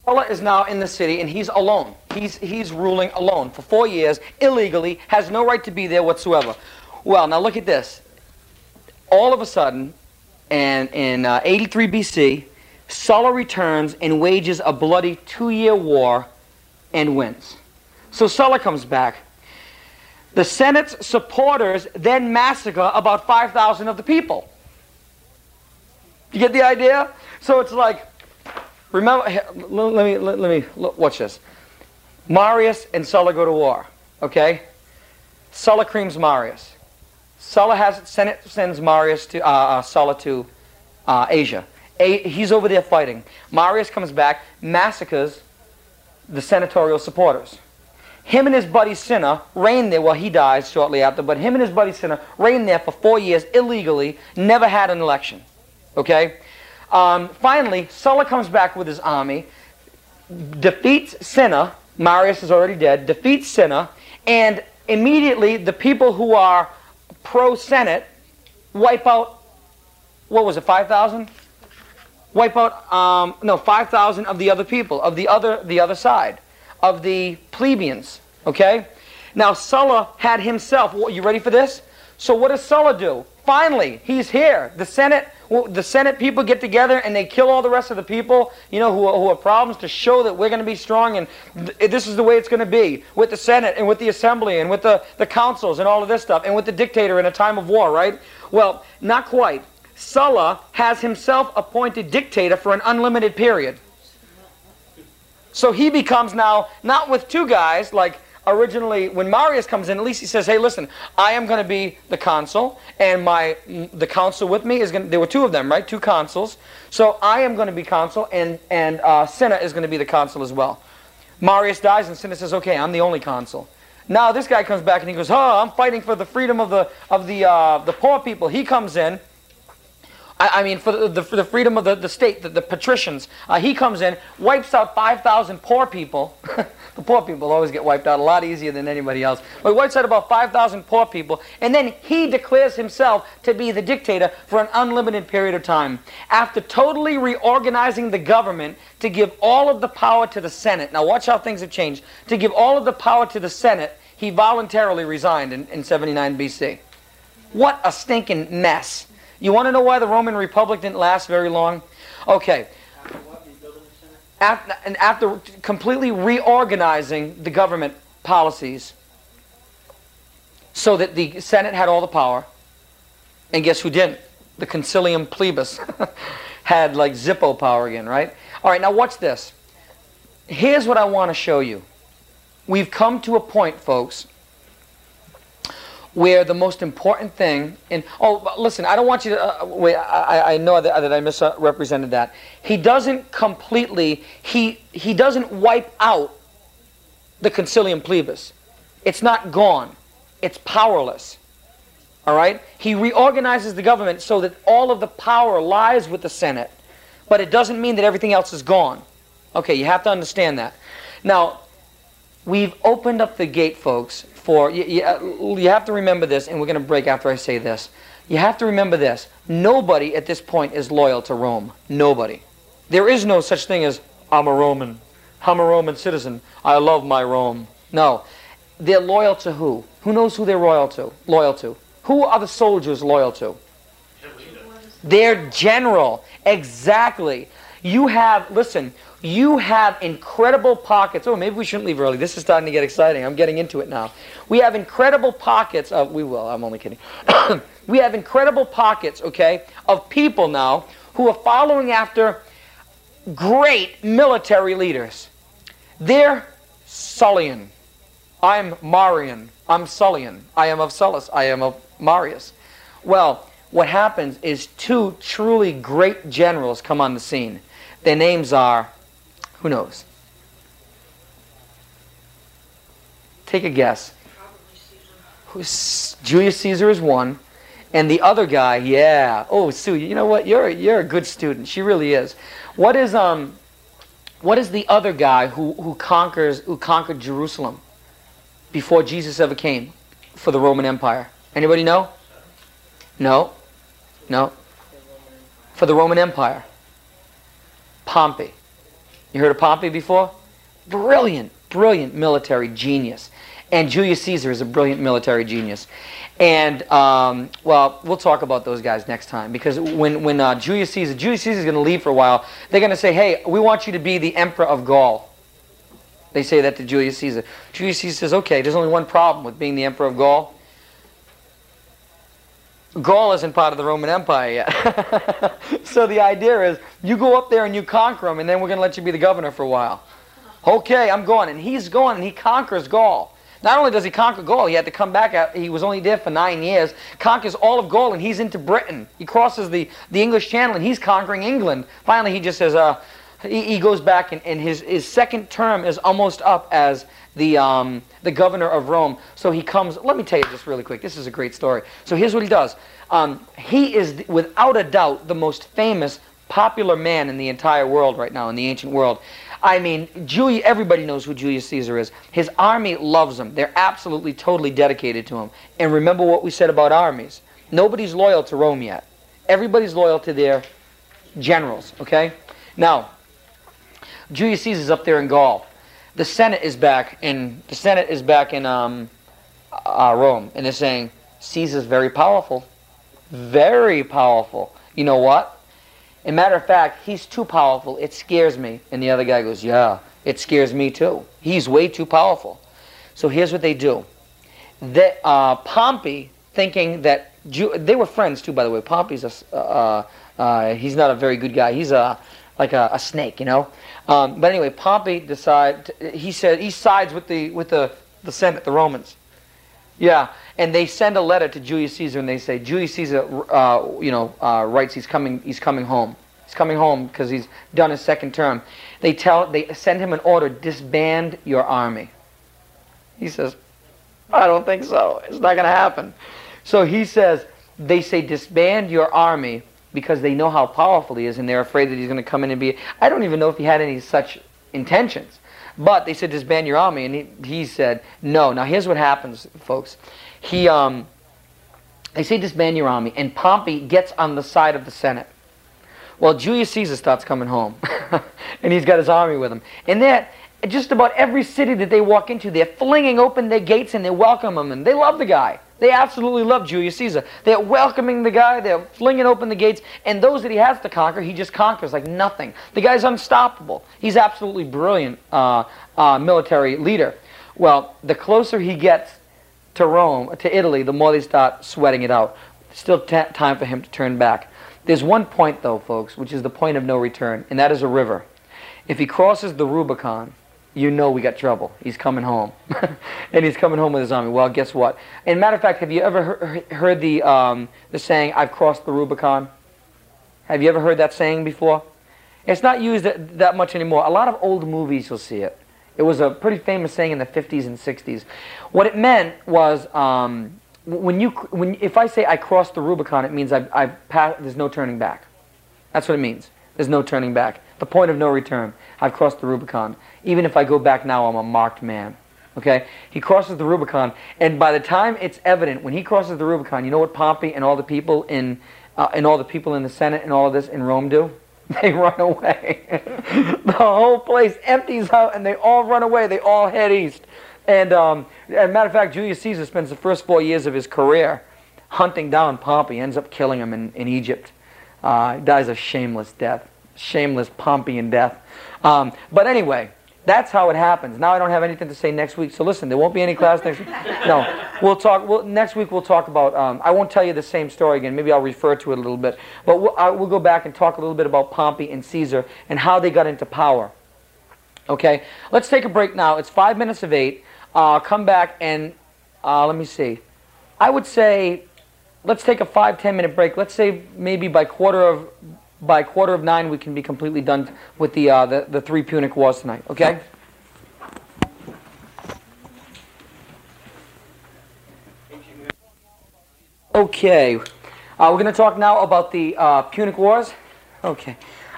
Sulla is now in the city, and he's alone. He's ruling alone for 4 years, illegally, has no right to be there whatsoever. Well, now look at this. All of a sudden, and in 83 BC, Sulla returns and wages a bloody 2-year war and wins. So Sulla comes back. The Senate's supporters then massacre about 5,000 of the people. You get the idea? So it's like, remember, let me watch this. Marius and Sulla go to war, okay? Sulla creams Marius. Senate sends Marius to Sulla to Asia. He's over there fighting. Marius comes back, massacres the senatorial supporters. Him and his buddy Cinna reign there. Well, he dies shortly after, but him and his buddy Cinna reign there for 4 years illegally, never had an election. Okay? Finally, Sulla comes back with his army, defeats Cinna. Marius is already dead. Defeats Cinna, and immediately the people who are pro-Senate wipe out, what was it, 5,000? Wipe out, no, 5,000 of the other people, of the other side, of the plebeians, okay? Now, Sulla had himself, you ready for this? So what does Sulla do? Finally, he's here. The Senate people get together and they kill all the rest of the people, you know, who are problems, to show that we're going to be strong, and this is the way it's going to be with the Senate and with the Assembly and with the councils and all of this stuff, and with the dictator in a time of war, right? Well, not quite. Sulla has himself appointed dictator for an unlimited period. So he becomes now, not with two guys, like originally when Marius comes in, at least he says, hey, listen, I am going to be the consul, and the council with me is going to, there were two of them, right? Two consuls. So I am going to be consul, and Cinna is going to be the consul as well. Marius dies, and Cinna says, okay, I'm the only consul. Now this guy comes back and he goes, oh, I'm fighting for the freedom of the poor people. He comes in. I mean, for the freedom of the state, the patricians. He comes in, wipes out 5,000 poor people. The poor people always get wiped out a lot easier than anybody else. But he wipes out about 5,000 poor people, and then he declares himself to be the dictator for an unlimited period of time. After totally reorganizing the government to give all of the power to the Senate. Now watch how things have changed. To give all of the power to the Senate, he voluntarily resigned in 79 BC. What a stinking mess. You want to know why the Roman Republic didn't last very long? Okay. After completely reorganizing the government policies so that the Senate had all the power, and guess who didn't? The Concilium Plebis had like Zippo power again, right? All right, now watch this. Here's what I want to show you. We've come to a point, folks, where the most important thing, and oh, listen, I don't want you to, wait, I know that I misrepresented that. He doesn't completely, he doesn't wipe out the Concilium Plebis. It's not gone. It's powerless. All right? He reorganizes the government so that all of the power lies with the Senate, but it doesn't mean that everything else is gone. Okay, you have to understand that. Now, we've opened up the gate, folks, for, you have to remember this, and we're going to break after I say this. You have to remember this. Nobody at this point is loyal to Rome. Nobody. There is no such thing as, I'm a Roman. I'm a Roman citizen. I love my Rome. No. They're loyal to who? Who knows who they're loyal to? Who are the soldiers loyal to? Their general. Exactly. You have, listen, you have incredible pockets. Oh, maybe we shouldn't leave early. This is starting to get exciting. I'm getting into it now. We have incredible pockets of, we will, I'm only kidding. We have incredible pockets, okay, of people now who are following after great military leaders. They're Sullian. I'm Marian. I'm Sullian. I am of Sullus. I am of Marius. Well, what happens is two truly great generals come on the scene. Their names are, who knows? Take a guess. Julius Caesar is one, and the other guy, yeah. Oh, Sue, you know what? You're a good student. She really is. What is the other guy who conquered Jerusalem before Jesus ever came for the Roman Empire? Anybody know? No. No. For the Roman Empire. Pompey. You heard of Pompey before? Brilliant, brilliant military genius. And Julius Caesar is a brilliant military genius. And, well, we'll talk about those guys next time. Because when Julius Caesar is going to leave for a while, they're going to say, hey, we want you to be the emperor of Gaul. They say that to Julius Caesar. Julius Caesar says, okay, there's only one problem with being the emperor of Gaul. Gaul isn't part of the Roman Empire yet. So the idea is, you go up there and you conquer them, and then we're going to let you be the governor for a while. Okay, I'm going. And he's going, and he conquers Gaul. Not only does he conquer Gaul, he had to come back, he was only there for 9 years, conquers all of Gaul, and he's into Britain. He crosses the English Channel, and he's conquering England. Finally, he just says, he goes back, and his second term is almost up as the governor of Rome. So he comes, let me tell you this really quick. This is a great story. So here's what he does. He is, without a doubt, the most famous, popular man in the entire world right now, in the ancient world. I mean, everybody knows who Julius Caesar is. His army loves him. They're absolutely, totally dedicated to him. And remember what we said about armies. Nobody's loyal to Rome yet. Everybody's loyal to their generals, okay? Now, Julius Caesar's up there in Gaul. The Senate is back in Rome, and they're saying Caesar's very powerful, very powerful. You know what? As a matter of fact, he's too powerful. It scares me. And the other guy goes, yeah, it scares me too. He's way too powerful. So here's what they do. Pompey, thinking that they were friends too, by the way. Pompey's he's not a very good guy. He's like a snake, you know. But anyway, Pompey he sides with the Senate, the Romans. Yeah, and they send a letter to Julius Caesar, and they say, Julius Caesar, writes he's coming home. He's coming home because he's done his second term. They send him an order, disband your army. He says, I don't think so. It's not going to happen. So he says, they say disband your army because they know how powerful he is, and they're afraid that he's going to come in and be. I don't even know if he had any such intentions. But they said, disband your army, and he said, no. Now here's what happens, folks. They say, disband your army, and Pompey gets on the side of the Senate. Well, Julius Caesar starts coming home, and he's got his army with him. And just about every city that they walk into, they're flinging open their gates, and they welcome him, and they love the guy. They absolutely love Julius Caesar. They're welcoming the guy, they're flinging open the gates, and those that he has to conquer, he just conquers like nothing. The guy's unstoppable. He's absolutely brilliant military leader. Well, the closer he gets to Rome, to Italy, the more they start sweating it out. Still time for him to turn back. There's one point, though, folks, which is the point of no return, and that is a river. If he crosses the Rubicon, you know we got trouble. He's coming home. And he's coming home with his army. Well, guess what? And matter of fact, have you ever heard the saying, I've crossed the Rubicon? Have you ever heard that saying before? It's not used that much anymore. A lot of old movies you'll see it. It was a pretty famous saying in the 50s and 60s. What it meant was, if I say I crossed the Rubicon, it means I've passed, there's no turning back. That's what it means. There's no turning back. The point of no return. I've crossed the Rubicon. Even if I go back now, I'm a marked man. Okay? He crosses the Rubicon, and by the time it's evident, when he crosses the Rubicon, you know what Pompey and all the people in the Senate and all of this in Rome do? They run away. The whole place empties out, and they all run away. They all head east. And as a matter of fact, Julius Caesar spends the first 4 years of his career hunting down Pompey, ends up killing him in Egypt. He dies a shameless death. Shameless Pompeian death. But anyway, that's how it happens. Now I don't have anything to say next week, so listen, there won't be any class next week. No, next week we'll talk about, I won't tell you the same story again, maybe I'll refer to it a little bit, but we'll go back and talk a little bit about Pompey and Caesar and how they got into power. Okay, let's take a break now. It's 5 minutes of 8. Come back and, let me see. I would say, let's take a 5-10 minute break. Let's say maybe by quarter of 9 we can be completely done with the 3 Punic Wars tonight, okay? Okay, we're going to talk now about the Punic Wars. Okay.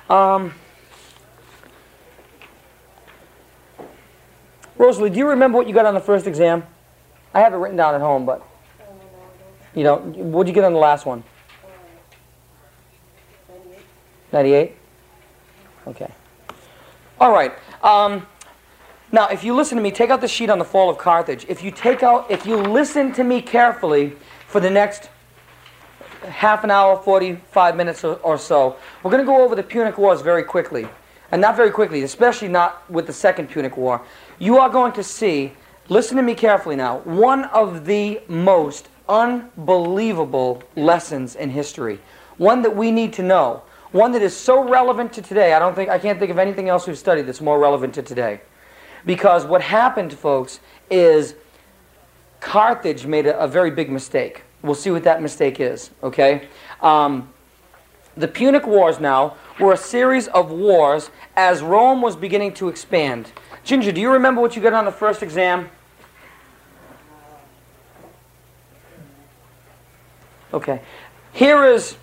Rosalie, do you remember what you got on the first exam? I have it written down at home, but you know, what'd you get on the last one? 98? Okay. All right. Now, if you listen to me, take out the sheet on the fall of Carthage. If you listen to me carefully for the next half an hour, 45 minutes or so, we're going to go over the Punic Wars very quickly. And not very quickly, especially not with the Second Punic War. You are going to see, listen to me carefully now, one of the most unbelievable lessons in history. One that we need to know. One that is so relevant to today. I can't think of anything else we've studied that's more relevant to today. Because what happened, folks, is Carthage made a very big mistake. We'll see what that mistake is, okay? The Punic Wars now were a series of wars as Rome was beginning to expand. Ginger, do you remember what you got on the first exam? Okay. Here is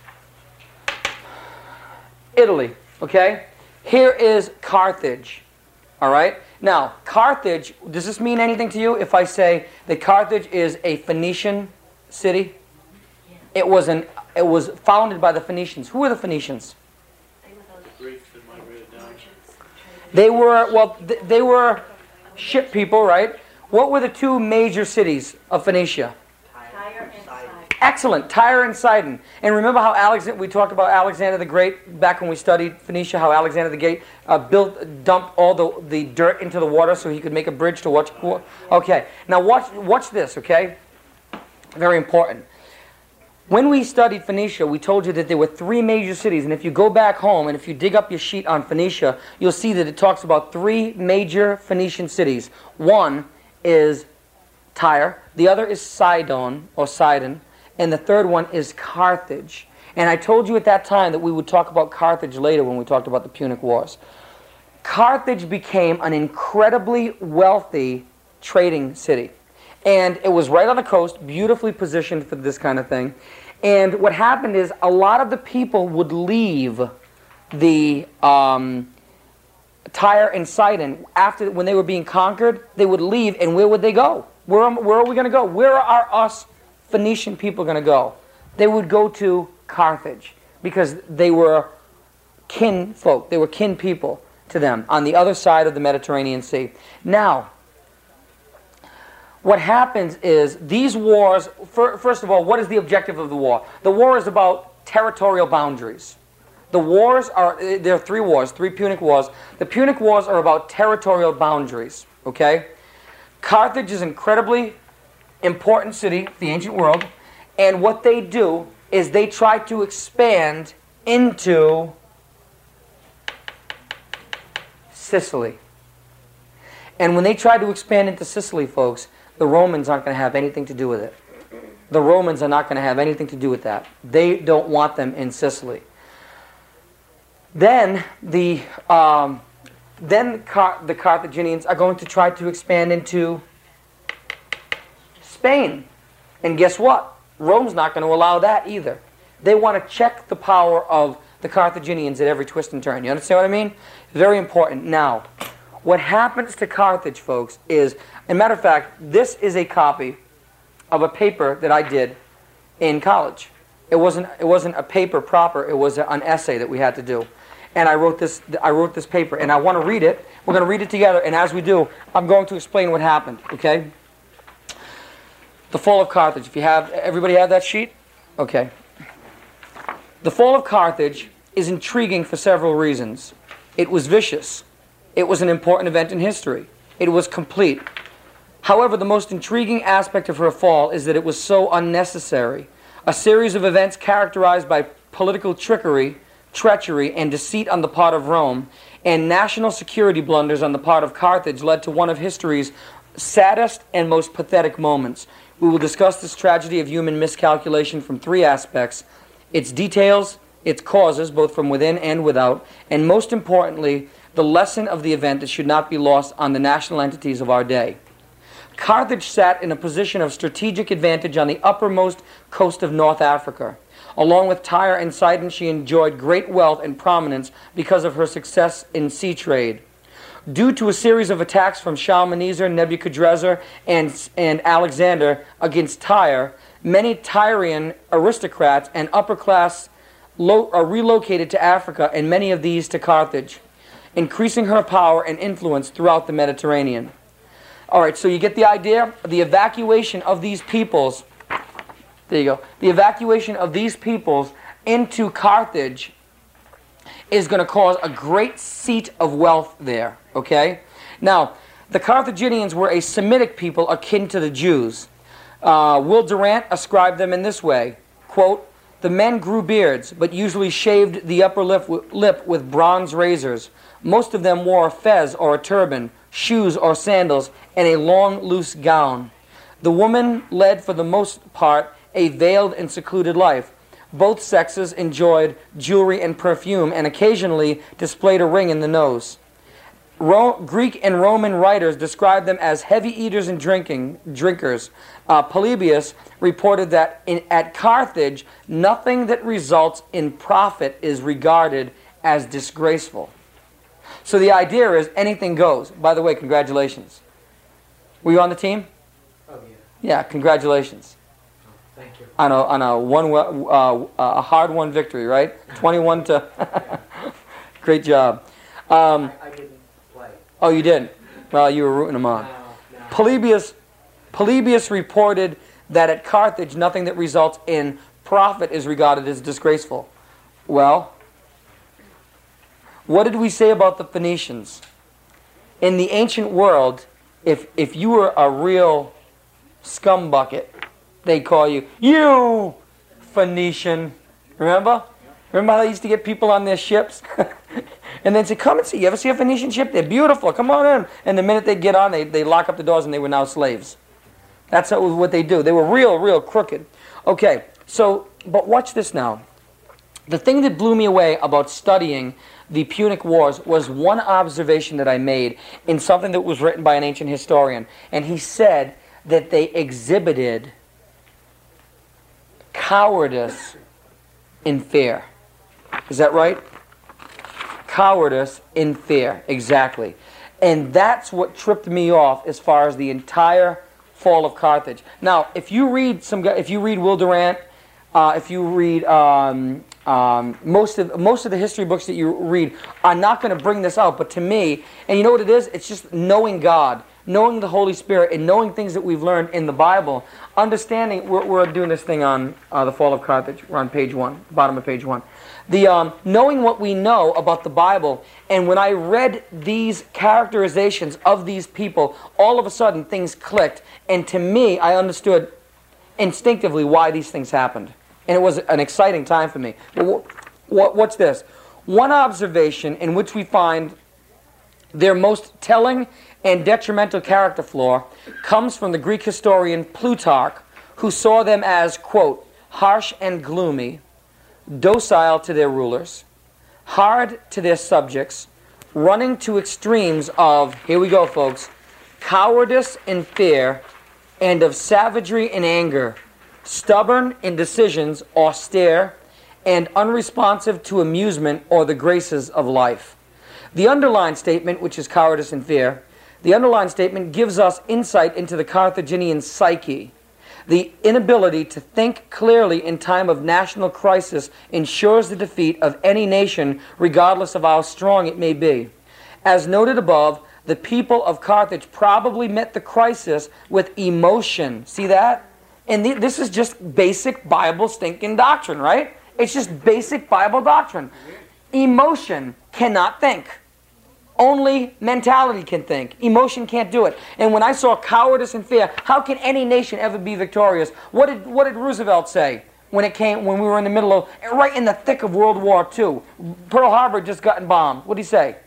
Italy, okay? Here is Carthage, all right? Now, Carthage, does this mean anything to you if I say that Carthage is a Phoenician city? It was founded by the Phoenicians. Who were the Phoenicians? They were ship people, right? What were the two major cities of Phoenicia? Tyre and Sidon. Excellent, Tyre and Sidon. And remember how we talked about Alexander the Great back when we studied Phoenicia, how Alexander the Great dumped all the dirt into the water so he could make a bridge to watch. Okay, now watch this, okay? Very important. When we studied Phoenicia, we told you that there were three major cities, and if you go back home and if you dig up your sheet on Phoenicia, you'll see that it talks about three major Phoenician cities. One is Tyre, the other is Sidon, and the third one is Carthage. And I told you at that time that we would talk about Carthage later when we talked about the Punic Wars. Carthage became an incredibly wealthy trading city. And it was right on the coast, beautifully positioned for this kind of thing. And what happened is a lot of the people would leave the Tyre and Sidon when they were being conquered. They would leave, and where would they go? Where are we going to go? Where are us Phoenician people going to go? They would go to Carthage because they were kin folk. They were kin people to them on the other side of the Mediterranean Sea. Now, what happens is these wars, first of all, what is the objective of the war? The war is about territorial boundaries. There are three Punic Wars. The Punic Wars are about territorial boundaries, okay? Carthage is an incredibly important city, the ancient world, and what they do is they try to expand into Sicily. And when they try to expand into Sicily, folks, the Romans aren't going to have anything to do with it. The Romans are not going to have anything to do with that. They don't want them in Sicily. Then the Carthaginians are going to try to expand into Spain. And guess what? Rome's not going to allow that either. They want to check the power of the Carthaginians at every twist and turn. You understand what I mean? Very important. Now, what happens to Carthage, folks, is, as a matter of fact, this is a copy of a paper that I did in college. It wasn't a paper proper. It was an essay that we had to do. And I wrote this paper, and I want to read it. We're going to read it together, and as we do, I'm going to explain what happened, okay? The Fall of Carthage. Everybody have that sheet? Okay. The Fall of Carthage is intriguing for several reasons. It was vicious. It was an important event in history. It was complete. However, the most intriguing aspect of her fall is that it was so unnecessary. A series of events characterized by political trickery, treachery, and deceit on the part of Rome, and national security blunders on the part of Carthage led to one of history's saddest and most pathetic moments. We will discuss this tragedy of human miscalculation from three aspects: its details, its causes, both from within and without, and most importantly, the lesson of the event that should not be lost on the national entities of our day. Carthage sat in a position of strategic advantage on the uppermost coast of North Africa. Along with Tyre and Sidon, she enjoyed great wealth and prominence because of her success in sea trade. Due to a series of attacks from Shalmaneser, Nebuchadnezzar, and Alexander against Tyre, many Tyrian aristocrats and upper class are relocated to Africa, and many of these to Carthage. increasing her power and influence throughout the Mediterranean. All right, so you get the idea? The evacuation of these peoples, there you go, the evacuation of these peoples into Carthage is going to cause a great seat of wealth there, okay? Now, the Carthaginians were a Semitic people akin to the Jews. Will Durant ascribed them in this way, quote, "The men grew beards, but usually shaved the upper lip with bronze razors. Most of them wore a fez or a turban, shoes or sandals, and a long, loose gown. The woman led, for the most part, a veiled and secluded life. Both sexes enjoyed jewelry and perfume, and occasionally displayed a ring in the nose. Greek and Roman writers described them as heavy eaters and drinkers. Polybius reported that at Carthage, nothing that results in profit is regarded as disgraceful." So the idea is anything goes. By the way, congratulations. Were you on the team? Oh, yeah. Yeah, congratulations. Oh, thank you. On a hard-won victory, right? 21 to... Great job. I didn't play. Oh, you didn't? Well, you were rooting them on. No. Polybius reported that at Carthage, nothing that results in profit is regarded as disgraceful. Well, what did we say about the Phoenicians? In the ancient world, if you were a real scumbucket, they'd call you, "You Phoenician." Remember? Remember how they used to get people on their ships? And then say, "Come and see. You ever see a Phoenician ship? They're beautiful. Come on in." And the minute they get on, they lock up the doors and they were now slaves. That's what they do. They were real crooked. Okay, so, but watch this now. The thing that blew me away about studying the Punic Wars was one observation that I made in something that was written by an ancient historian. And he said that they exhibited cowardice in fear. Is that right? Cowardice in fear, exactly. And that's what tripped me off as far as the entire fall of Carthage. Now, if you read Will Durant, if you read most of the history books that you read are not going to bring this out. But to me, and you know what it is? It's just knowing God, knowing the Holy Spirit, and knowing things that we've learned in the Bible. Understanding, we're doing this thing on the fall of Carthage. We're on page 1, bottom of page 1. The knowing what we know about the Bible, and when I read these characterizations of these people, all of a sudden things clicked, and to me, I understood instinctively why these things happened. And it was an exciting time for me. What's this? One observation in which we find their most telling and detrimental character flaw comes from the Greek historian Plutarch, who saw them as, quote, "harsh and gloomy, docile to their rulers, hard to their subjects, running to extremes of," here we go folks, "cowardice and fear, and of savagery and anger, stubborn in decisions, austere, and unresponsive to amusement or the graces of life." The underlined statement, which is cowardice and fear, the underlined statement gives us insight into the Carthaginian psyche. The inability to think clearly in time of national crisis ensures the defeat of any nation, regardless of how strong it may be. As noted above, the people of Carthage probably met the crisis with emotion. See that? And this is just basic Bible stinking doctrine, right? It's just basic Bible doctrine. Emotion cannot think. Only mentality can think. Emotion can't do it. And when I saw cowardice and fear, how can any nation ever be victorious? What did Roosevelt say when we were in the middle of, right in the thick of World War II? Pearl Harbor just gotten bombed. What did he say?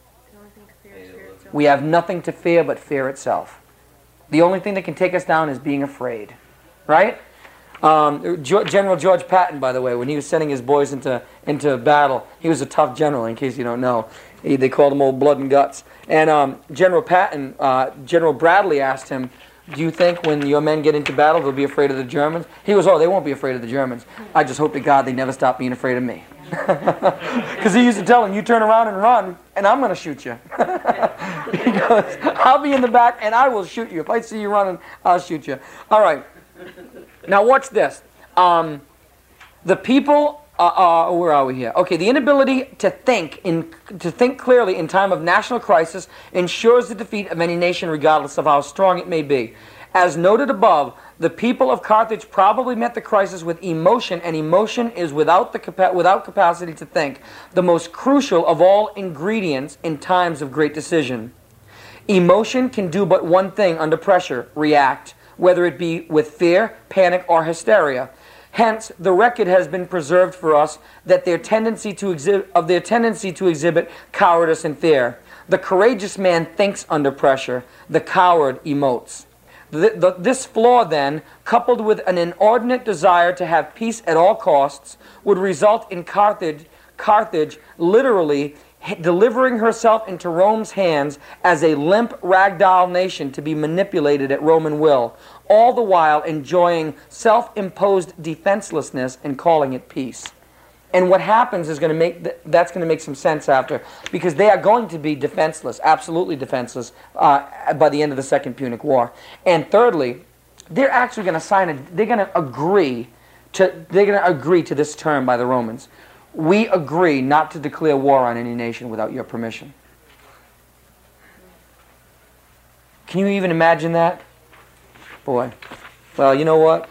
We have nothing to fear but fear itself. The only thing that can take us down is being afraid. Right? General George Patton, by the way, when he was sending his boys into battle, he was a tough general, in case you don't know. They called him Old Blood and Guts. And General Patton, General Bradley asked him, "Do you think when your men get into battle, they'll be afraid of the Germans?" He goes, "Oh, they won't be afraid of the Germans. I just hope to God they never stop being afraid of me." Because he used to tell him, "You turn around and run, and I'm going to shoot you." He goes, "I'll be in the back, and I will shoot you. If I see you running, I'll shoot you." All right. Now watch this. The people where are we here? Okay, the inability to think clearly in time of national crisis ensures the defeat of any nation, regardless of how strong it may be. As noted above, the people of Carthage probably met the crisis with emotion, and emotion is without capacity to think, the most crucial of all ingredients in times of great decision. Emotion can do but one thing under pressure: react, whether it be with fear, panic, or hysteria. Hence, the record has been preserved for us that their tendency to exhibit cowardice and fear. The courageous man thinks under pressure. The coward emotes. This flaw, then, coupled with an inordinate desire to have peace at all costs, would result in Carthage literally delivering herself into Rome's hands as a limp ragdoll nation to be manipulated at Roman will, all the while enjoying self-imposed defenselessness and calling it peace. And what happens is that's going to make some sense after, because they are going to be defenseless, absolutely defenseless, by the end of the Second Punic War. And thirdly, they're actually going to they're going to agree to this term by the Romans. We agree not to declare war on any nation without your permission. Can you even imagine that? Boy. Well, you know what?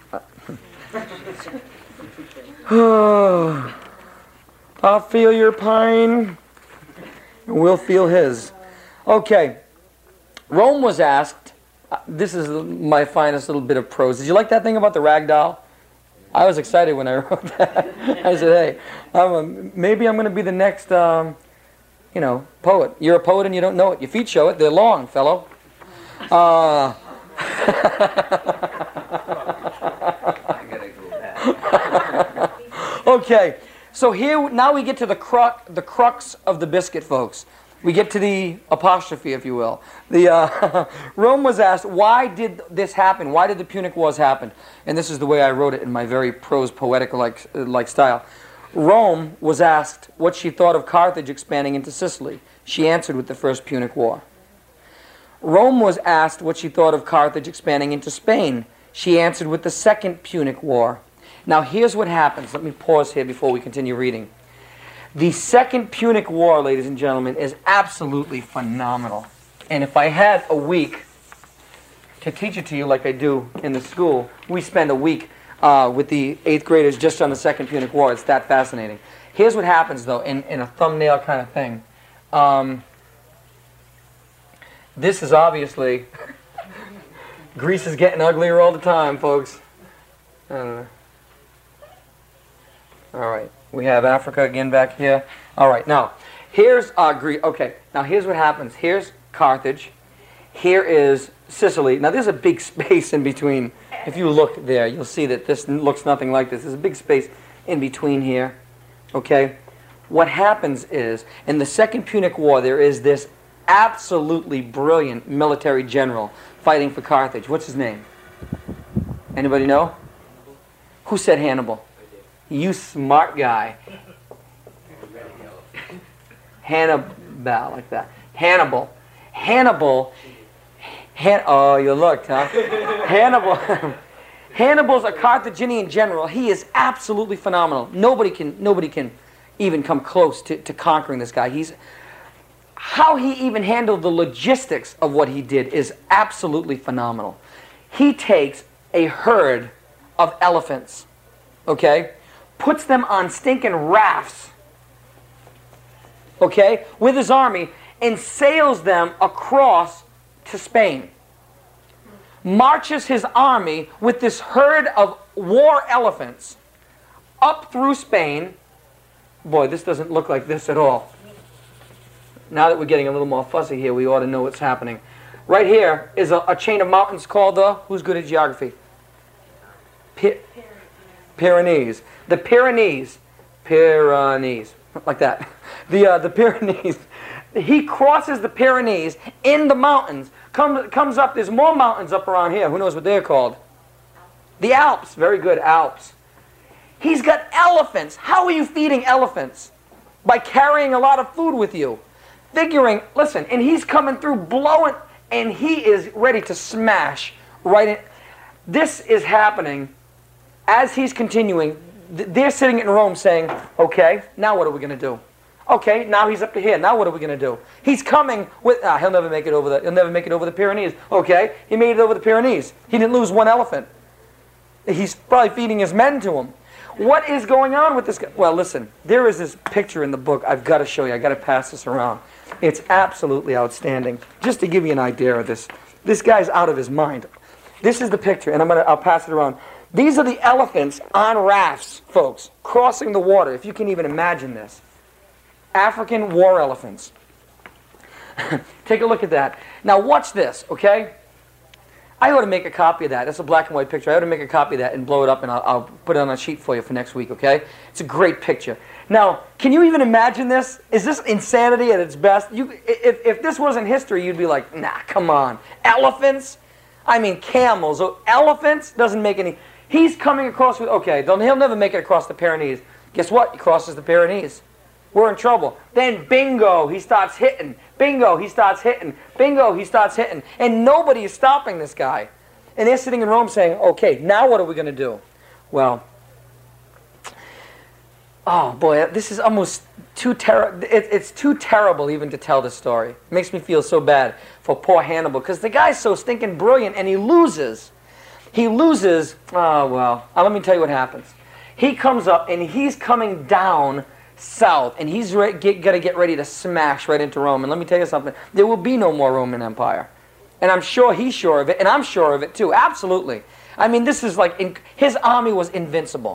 I'll feel your pain, and we'll feel his. Okay. Rome was asked, this is my finest little bit of prose. Did you like that thing about the rag doll? I was excited when I wrote that. I said, hey, maybe I'm going to be the next, poet. You're a poet and you don't know it. Your feet show it. They're long, fellow. Okay, so here now we get to the crux of the biscuit, folks. We get to the apostrophe, if you will. Rome was asked, why did this happen? Why did the Punic Wars happen? And this is the way I wrote it in my very prose poetic-like style. Rome was asked what she thought of Carthage expanding into Sicily. She answered with the First Punic War. Rome was asked what she thought of Carthage expanding into Spain. She answered with the Second Punic War. Now here's what happens. Let me pause here before we continue reading. The Second Punic War, ladies and gentlemen, is absolutely phenomenal. And if I had a week to teach it to you like I do in the school, we spend a week with the 8th graders just on the Second Punic War. It's that fascinating. Here's what happens, though, in a thumbnail kind of thing. This is obviously... Greece is getting uglier all the time, folks. I don't know. All right. We have Africa again back here. All right. Now, here's Greece. Okay. Now, here's what happens. Here's Carthage. Here is Sicily. Now, there's a big space in between. If you look there, you'll see that this looks nothing like this. There's a big space in between here. Okay? What happens is, in the Second Punic War, there is this absolutely brilliant military general fighting for Carthage. What's his name? Anybody know? Who said Hannibal? You smart guy. Hannibal, like that. Hannibal. Oh, you looked, huh? Hannibal's a Carthaginian general. He is absolutely phenomenal. Nobody can even come close to conquering this guy. How he even handled the logistics of what he did is absolutely phenomenal. He takes a herd of elephants, okay, puts them on stinking rafts, okay, with his army, and sails them across to Spain. Marches his army with this herd of war elephants up through Spain. Boy, this doesn't look like this at all. Now that we're getting a little more fuzzy here, we ought to know what's happening. Right here is a chain of mountains called the, who's good at geography? Pyrenees. The Pyrenees, like that. The Pyrenees. He crosses the Pyrenees in the mountains. Comes up. There's more mountains up around here. Who knows what they're called? The Alps. Very good, Alps. He's got elephants. How are you feeding elephants? By carrying a lot of food with you. Figuring, listen, and he's coming through blowing, and he is ready to smash right in. This is happening as he's continuing. they're sitting in Rome saying, okay, now what are we going to do? Okay, now he's up to here. Now what are we going to do? He's coming with. He'll never make it over the. He'll never make it over the Pyrenees. Okay, he made it over the Pyrenees. He didn't lose one elephant. He's probably feeding his men to him. What is going on with this guy? Well, listen. There is this picture in the book. I've got to show you. I've got to pass this around. It's absolutely outstanding. Just to give you an idea of this. This guy's out of his mind. This is the picture, and I'll pass it around. These are the elephants on rafts, folks, crossing the water. If you can even imagine this. African war elephants. Take a look at that. Now watch this, okay? I ought to make a copy of that. That's a black and white picture. I ought to make a copy of that and blow it up, and I'll put it on a sheet for you for next week, okay? It's a great picture. Now, can you even imagine this? Is this insanity at its best? If this wasn't history, you'd be like, nah, come on. Elephants? I mean, camels. Elephants? Doesn't make any... He's coming across with... Okay, he'll never make it across the Pyrenees. Guess what? He crosses the Pyrenees. We're in trouble. Then bingo, he starts hitting. Bingo, he starts hitting. Bingo, he starts hitting. And nobody is stopping this guy. And they're sitting in Rome saying, okay, now what are we going to do? Well, oh boy, this is almost too terrible. It's too terrible even to tell this story. It makes me feel so bad for poor Hannibal because the guy's so stinking brilliant and he loses. He loses, oh well, let me tell you what happens. He comes up and he's coming down south, and he's got to get ready to smash right into Rome. And let me tell you something, there will be no more Roman Empire. And I'm sure he's sure of it, and I'm sure of it too, absolutely. I mean, this is like, his army was invincible.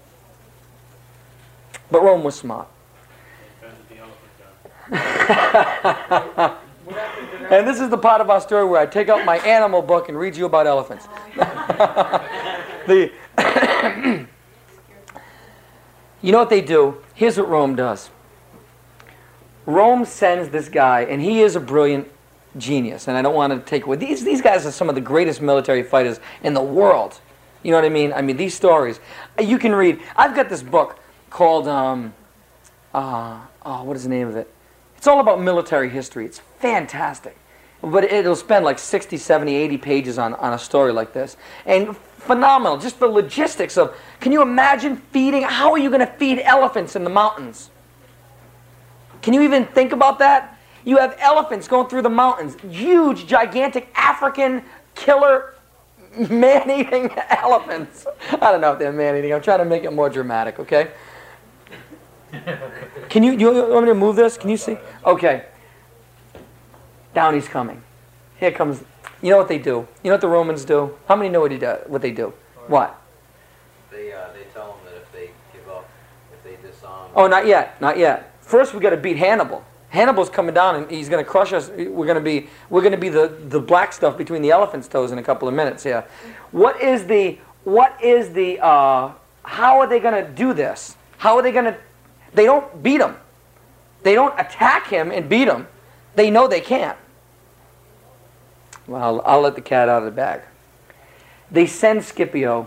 But Rome was smart. And this is the part of our story where I take out my animal book and read you about elephants. You know what they do? Here's what Rome does. Rome sends this guy, and he is a brilliant genius, and I don't want to take away. These guys are some of the greatest military fighters in the world. You know what I mean? I mean, these stories. You can read. I've got this book called, what is the name of it? It's all about military history. It's fantastic. But it'll spend like 60, 70, 80 pages on a story like this. And phenomenal. Just the logistics of, can you imagine feeding? How are you going to feed elephants in the mountains? Can you even think about that? You have elephants going through the mountains. Huge, gigantic African killer man-eating elephants. I don't know if they're man-eating. I'm trying to make it more dramatic, okay? Can you want me to move this? Can you see? Okay. Down he's coming. Here comes, you know what they do? You know what the Romans do? How many know what they do? What? They tell them that if they give up, if they disarm... Oh, not yet, not yet. First we got to beat Hannibal. Hannibal's coming down and he's going to crush us. We're going to be the black stuff between the elephant's toes in a couple of minutes here. How are they going to do this? How are they going to... They don't beat him. They don't attack him and beat him. They know they can't. Well, I'll let the cat out of the bag. They send Scipio,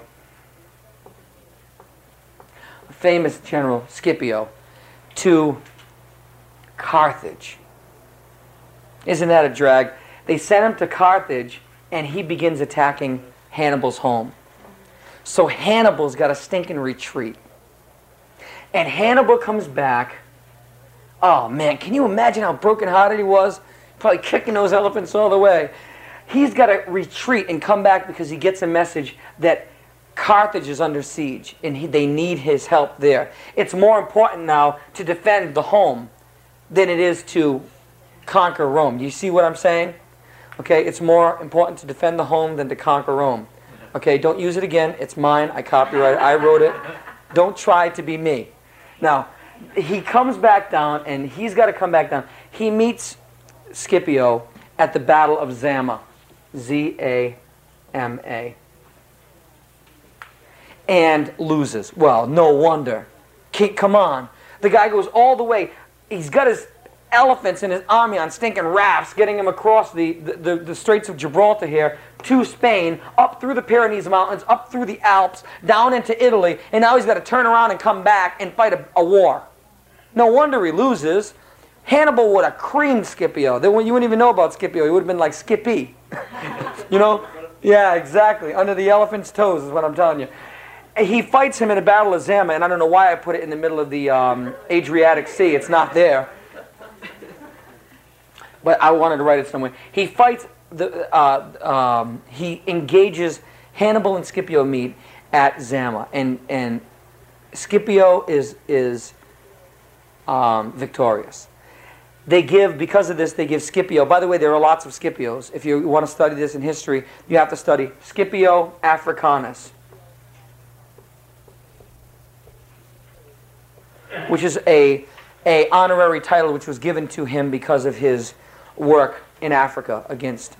a famous general, Scipio, to Carthage. Isn't that a drag? They send him to Carthage, and he begins attacking Hannibal's home. So Hannibal's got a stinking retreat. And Hannibal comes back. Oh man, can you imagine how brokenhearted he was? Probably kicking those elephants all the way. He's got to retreat and come back because he gets a message that Carthage is under siege and they need his help there. It's more important now to defend the home than it is to conquer Rome. Do you see what I'm saying? Okay, it's more important to defend the home than to conquer Rome. Okay, don't use it again. It's mine. I copyright it. I wrote it. Don't try to be me. Now, he comes back down, and he's got to come back down. He meets Scipio at the Battle of Zama, Z-A-M-A, and loses. Well, no wonder. Come on. The guy goes all the way. He's got his elephants and his army on stinking rafts, getting him across the Straits of Gibraltar here to Spain, up through the Pyrenees Mountains, up through the Alps, down into Italy, and now he's got to turn around and come back and fight a war. No wonder he loses. Hannibal would have creamed Scipio. You wouldn't even know about Scipio. He would have been like Skippy. You know? Yeah, exactly. Under the elephant's toes is what I'm telling you. he fights him in a battle of Zama, and I don't know why I put it in the middle of the Adriatic Sea. It's not there. But I wanted to write it somewhere. He fights, he engages Hannibal and Scipio meet at Zama, and Scipio is victorious. Because of this, they give Scipio, by the way, there are lots of Scipios. If you want to study this in history, you have to study Scipio Africanus, which is a honorary title which was given to him because of his work in Africa against...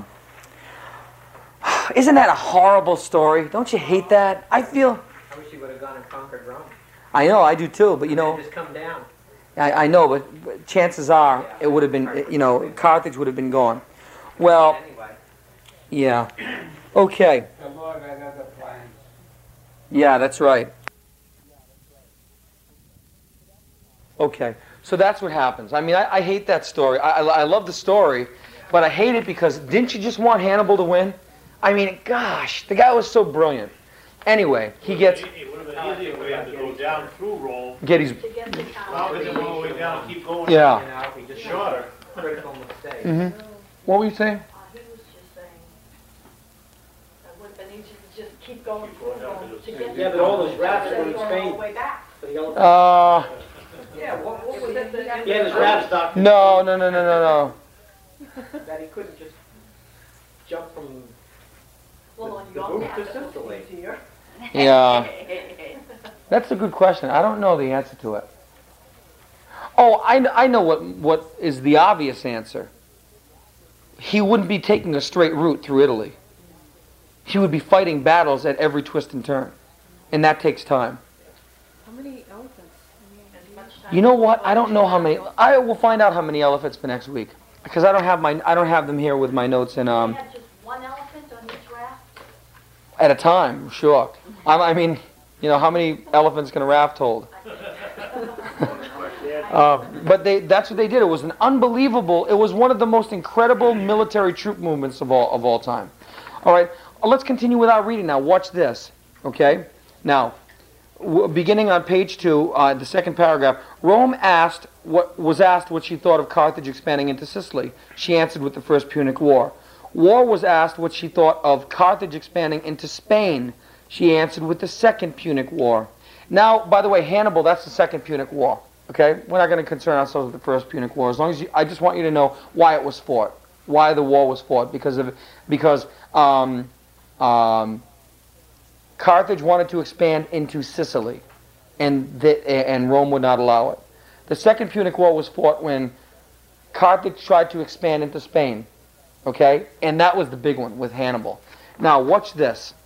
isn't that a horrible story? Don't you hate that? I feel... I wish he would have gone and conquered Rome. I know, I do too, but you know... Just come down. I know, but chances are it would have been, Carthage would have been gone. Well, Anyway. yeah. Okay. The Lord had other plans. Yeah, that's right. Okay, so that's what happens. I mean, I hate that story. I love the story, but I hate it because didn't you just want Hannibal to win? I mean, gosh, the guy was so brilliant. Anyway, he gets... It would have been easier for him to go down through Rome, Getty's... not with him all the way down, keep going. Yeah. You know, he just Shorter. critical mistake. Mm-hmm. What were you saying? He was just saying that would have been easier to just keep going through Rome to get Yeah, but all those rafts were in going all Spain. the way back. For the elephant. Yeah, what was it that? Yeah, there's rafts docked. No. That he couldn't just jump from... Well, on The your roof map, to it was Sicily. easier. Yeah. That's a good question. I don't know the answer to it. Oh, I know what is the obvious answer. He wouldn't be taking a straight route through Italy. He would be fighting battles at every twist and turn. And that takes time. How many elephants? As much time You know what? as I don't know how many. I will find out how many elephants for next week. Because I don't have them here with my notes and They had just one elephant on each raft? at a time, sure. I mean, how many elephants can a raft hold? But that's what they did. It was it was one of the most incredible military troop movements of all time. All right, let's continue with our reading now. Watch this, okay? Now, beginning on page 2, the second paragraph, Rome was asked what she thought of Carthage expanding into Sicily. She answered with the First Punic War. War was asked what she thought of Carthage expanding into Spain. She answered with the Second Punic War. Now, by the way, Hannibal, that's the Second Punic War. Okay? We're not going to concern ourselves with the First Punic War. I just want you to know why it was fought. Why the war was fought. Because Carthage wanted to expand into Sicily, and Rome would not allow it. The Second Punic War was fought when Carthage tried to expand into Spain. Okay? And that was the big one with Hannibal. Now, watch this.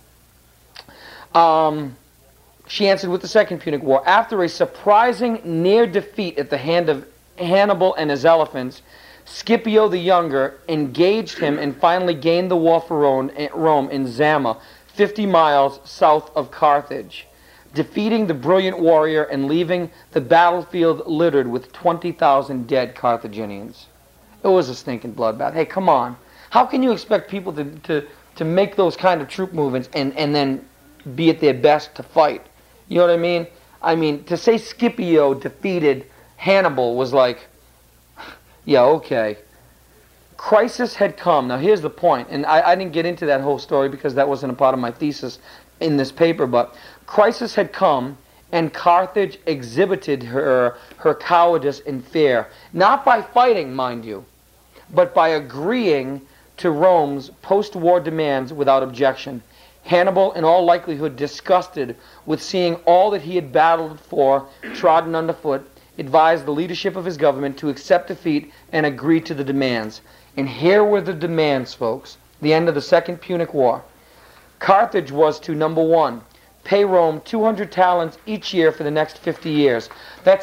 She answered with the Second Punic War. After a surprising near defeat at the hand of Hannibal and his elephants, Scipio the Younger engaged him and finally gained the war for Rome in Zama, 50 miles south of Carthage, defeating the brilliant warrior and leaving the battlefield littered with 20,000 dead Carthaginians. It was a stinking bloodbath. Hey, come on. How can you expect people to make those kind of troop movements and then be at their best to fight? You know what I mean? I mean, to say Scipio defeated Hannibal was like, yeah, okay. Crisis had come. Now, here's the point, and I didn't get into that whole story because that wasn't a part of my thesis in this paper, but crisis had come, and Carthage exhibited her cowardice and fear, not by fighting, mind you, but by agreeing to Rome's post-war demands without objection. Hannibal, in all likelihood disgusted with seeing all that he had battled for trodden underfoot, advised the leadership of his government to accept defeat and agree to the demands. And here were the demands, folks. The end of the Second Punic War. Carthage was to, number 1, pay Rome 200 talents each year for the next 50 years. That's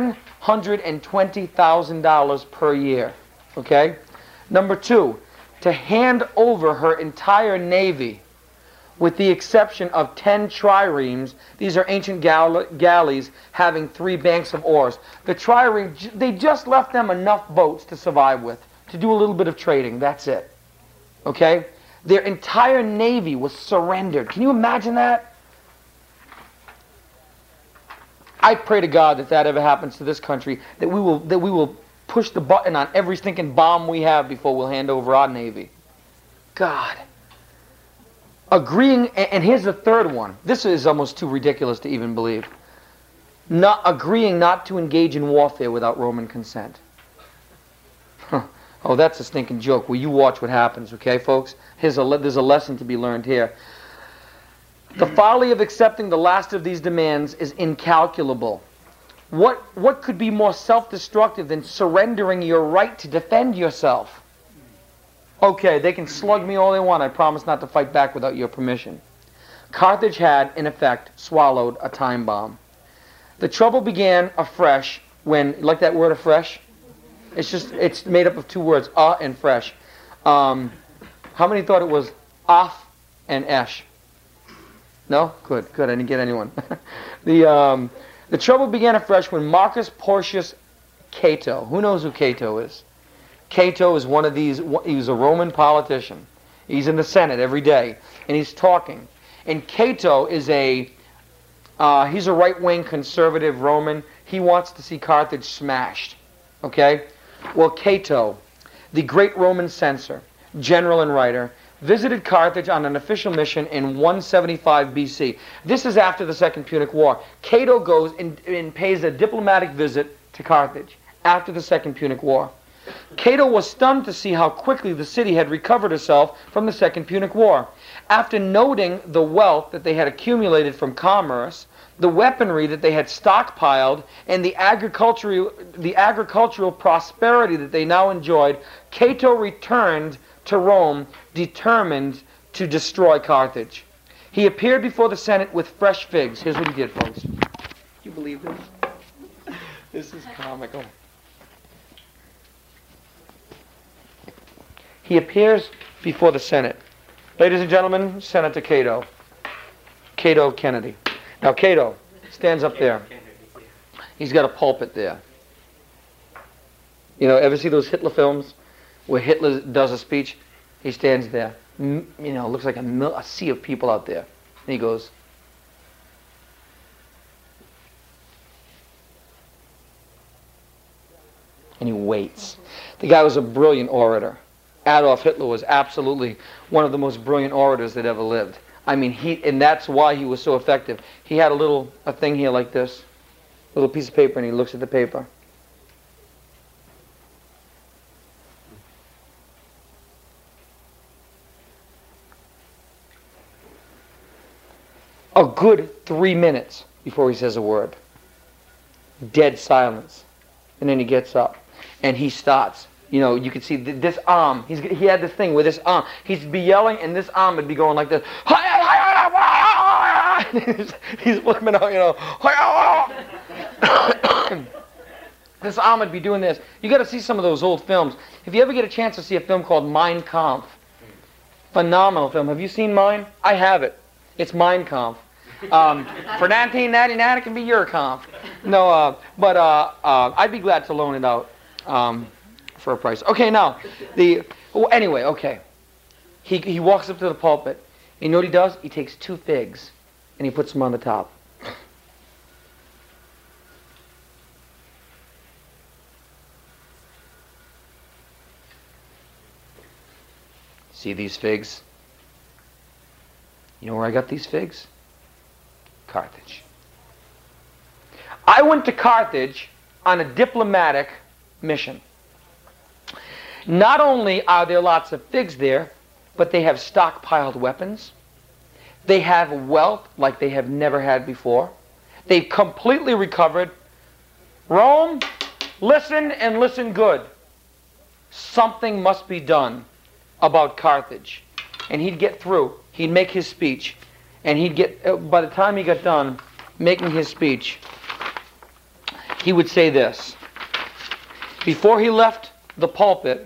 $720,000 per year. Okay? Number 2, to hand over her entire navy, with the exception of 10 triremes. These are ancient galleys having 3 banks of oars. The triremes, they just left them enough boats to survive with, to do a little bit of trading. That's it. Okay? Their entire navy was surrendered. Can you imagine that? I pray to God that that ever happens to this country, that we will push the button on every stinking bomb we have before we'll hand over our Navy. God. Agreeing, and here's the third one. This is almost too ridiculous to even believe. Not agreeing not to engage in warfare without Roman consent. Huh. Oh, that's a stinking joke. Well, you watch what happens, okay, folks? There's a lesson to be learned here. The folly of accepting the last of these demands is incalculable. What could be more self-destructive than surrendering your right to defend yourself? Okay, they can slug me all they want. I promise not to fight back without your permission. Carthage had, in effect, swallowed a time bomb. The trouble began afresh when, like that word afresh? It's made up of two words, and fresh. How many thought it was off and esh? No? Good. I didn't get anyone. The trouble began afresh when Marcus Porcius Cato, who knows who Cato is? Cato is one of these, he was a Roman politician. He's in the Senate every day, and he's talking. And Cato is he's a right-wing conservative Roman. He wants to see Carthage smashed. Okay? Well, Cato, the great Roman censor, general and writer, visited Carthage on an official mission in 175 BC. This is after the Second Punic War. Cato goes and pays a diplomatic visit to Carthage after the Second Punic War. Cato was stunned to see how quickly the city had recovered herself from the Second Punic War. After noting the wealth that they had accumulated from commerce, the weaponry that they had stockpiled, and the agricultural prosperity that they now enjoyed, Cato returned to Rome determined to destroy Carthage. He appeared before the Senate with fresh figs. Here's what he did, folks. Can you believe this? This is comical. He appears before the Senate. Ladies and gentlemen, Senator Cato. Cato Kennedy. Now Cato stands up there. He's got a pulpit there. You know, ever see those Hitler films where Hitler does a speech? He stands there. You know, looks like a sea of people out there. And he goes, and he waits. The guy was a brilliant orator. Adolf Hitler was absolutely one of the most brilliant orators that ever lived. I mean, and that's why he was so effective. He had a thing here like this, a little piece of paper, and he looks at the paper. A good 3 minutes before he says a word. Dead silence. And then he gets up and he starts. You know, you can see this arm. He had this thing with this arm. He'd be yelling, and this arm would be going like this. He's flipping out, you know. This arm would be doing this. You got to see some of those old films. If you ever get a chance to see a film called Mein Kampf, phenomenal film. Have you seen mine? I have it. It's Mein Kampf. For $19.99, it can be your Kampf. No, but I'd be glad to loan it out. For a price. Okay, now, anyway, okay. He walks up to the pulpit. And you know what he does? He takes 2 figs and he puts them on the top. See these figs? You know where I got these figs? Carthage. I went to Carthage on a diplomatic mission. Not only are there lots of figs there, but they have stockpiled weapons. They have wealth like they have never had before. They've completely recovered. Rome, listen and listen good. Something must be done about Carthage. And he'd get through. He'd make his speech. And he'd get, by the time he got done making his speech, he would say this. Before he left the pulpit,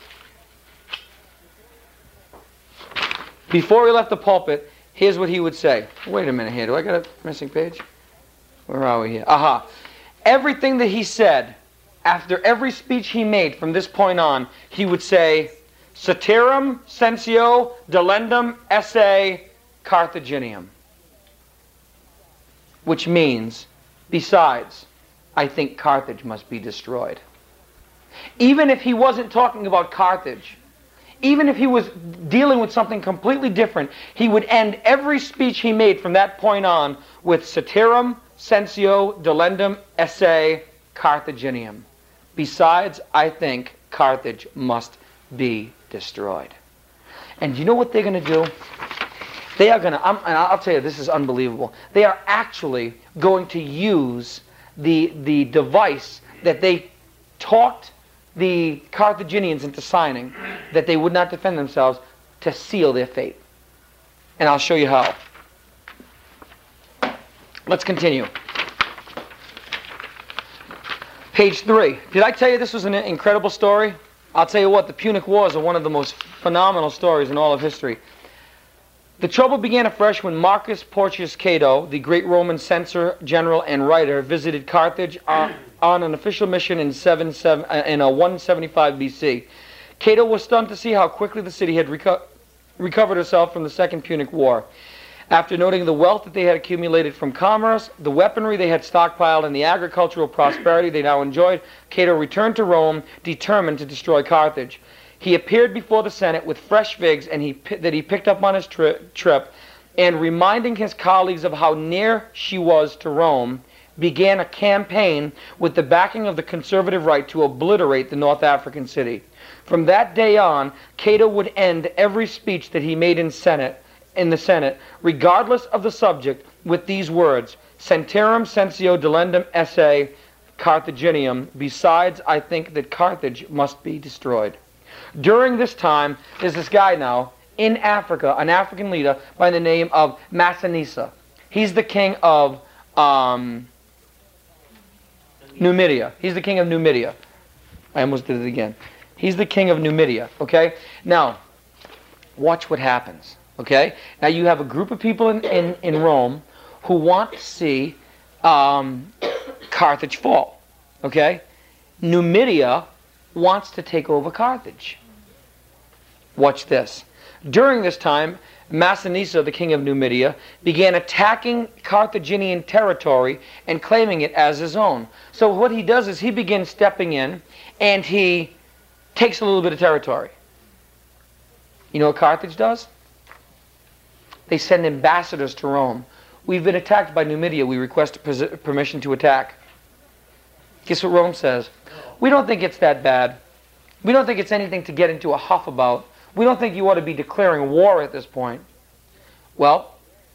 here's what he would say. Wait a minute here. Do I got a missing page? Where are we here? Aha. Everything that he said, after every speech he made from this point on, he would say, Ceterum censeo delendum esse Carthaginium. Which means, Besides, I think Carthage must be destroyed. Even if he wasn't talking about Carthage, even if he was dealing with something completely different, he would end every speech he made from that point on with Ceterum censeo delendum esse Carthaginium. Besides, I think Carthage must be destroyed. And you know what they're going to do? They are going to, and I'll tell you, this is unbelievable. They are actually going to use the device that they talked the Carthaginians into signing, that they would not defend themselves, to seal their fate. And I'll show you how. Let's continue. Page 3. Did I tell you this was an incredible story? I'll tell you what, the Punic Wars are one of the most phenomenal stories in all of history. The trouble began afresh when Marcus Porcius Cato, the great Roman censor, general, and writer, visited Carthage on an official mission in 175 BC. Cato was stunned to see how quickly the city had recovered herself from the Second Punic War. After noting the wealth that they had accumulated from commerce, the weaponry they had stockpiled, and the agricultural prosperity they now enjoyed, Cato returned to Rome, determined to destroy Carthage. He appeared before the Senate with fresh figs that he picked up on his trip, and reminding his colleagues of how near she was to Rome, began a campaign with the backing of the conservative right to obliterate the North African city. From that day on, Cato would end every speech that he made in the Senate, regardless of the subject, with these words: Centerum censeo delendum esse Carthaginium. Besides, I think that Carthage must be destroyed. During this time, there's this guy now in Africa, an African leader by the name of Massinissa. He's the king of Numidia. He's the king of Numidia. I almost did it again. He's the king of Numidia, okay? Now, watch what happens, okay? Now, you have a group of people in Rome who want to see Carthage fall, okay? Numidia wants to take over Carthage. Watch this. During this time, Massinissa, the king of Numidia, began attacking Carthaginian territory and claiming it as his own. So what he does is he begins stepping in and he takes a little bit of territory. You know what Carthage does? They send ambassadors to Rome. We've been attacked by Numidia. We request permission to attack. Guess what Rome says? We don't think it's that bad. We don't think it's anything to get into a huff about. We don't think you ought to be declaring war at this point. Well,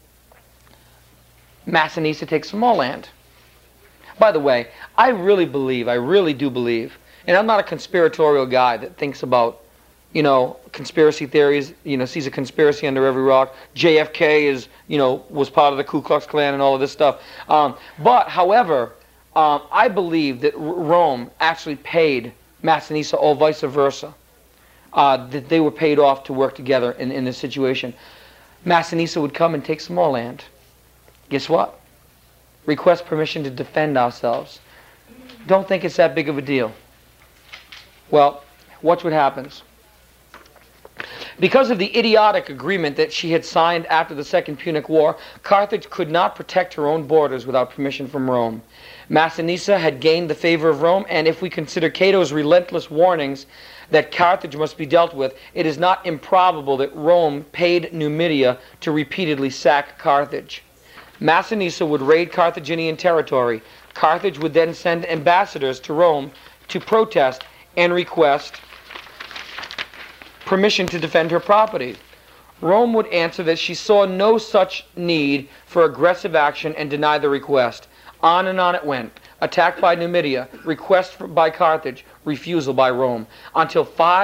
Massinissa takes some more land. By the way, I really do believe, and I'm not a conspiratorial guy that thinks about, conspiracy theories, sees a conspiracy under every rock. JFK was part of the Ku Klux Klan and all of this stuff. However, I believe that Rome actually paid Massinissa, or vice versa. That they were paid off to work together in this situation. Massinissa would come and take some more land. Guess what? Request permission to defend ourselves. Don't think it's that big of a deal. Well, watch what happens. Because of the idiotic agreement that she had signed after the Second Punic War, Carthage could not protect her own borders without permission from Rome. Massinissa had gained the favor of Rome, and if we consider Cato's relentless warnings that Carthage must be dealt with, it is not improbable that Rome paid Numidia to repeatedly sack Carthage. Massinissa would raid Carthaginian territory. Carthage would then send ambassadors to Rome to protest and request permission to defend her property. Rome would answer that she saw no such need for aggressive action and deny the request. On and on it went. Attack by Numidia, request by Carthage, refusal by Rome. Until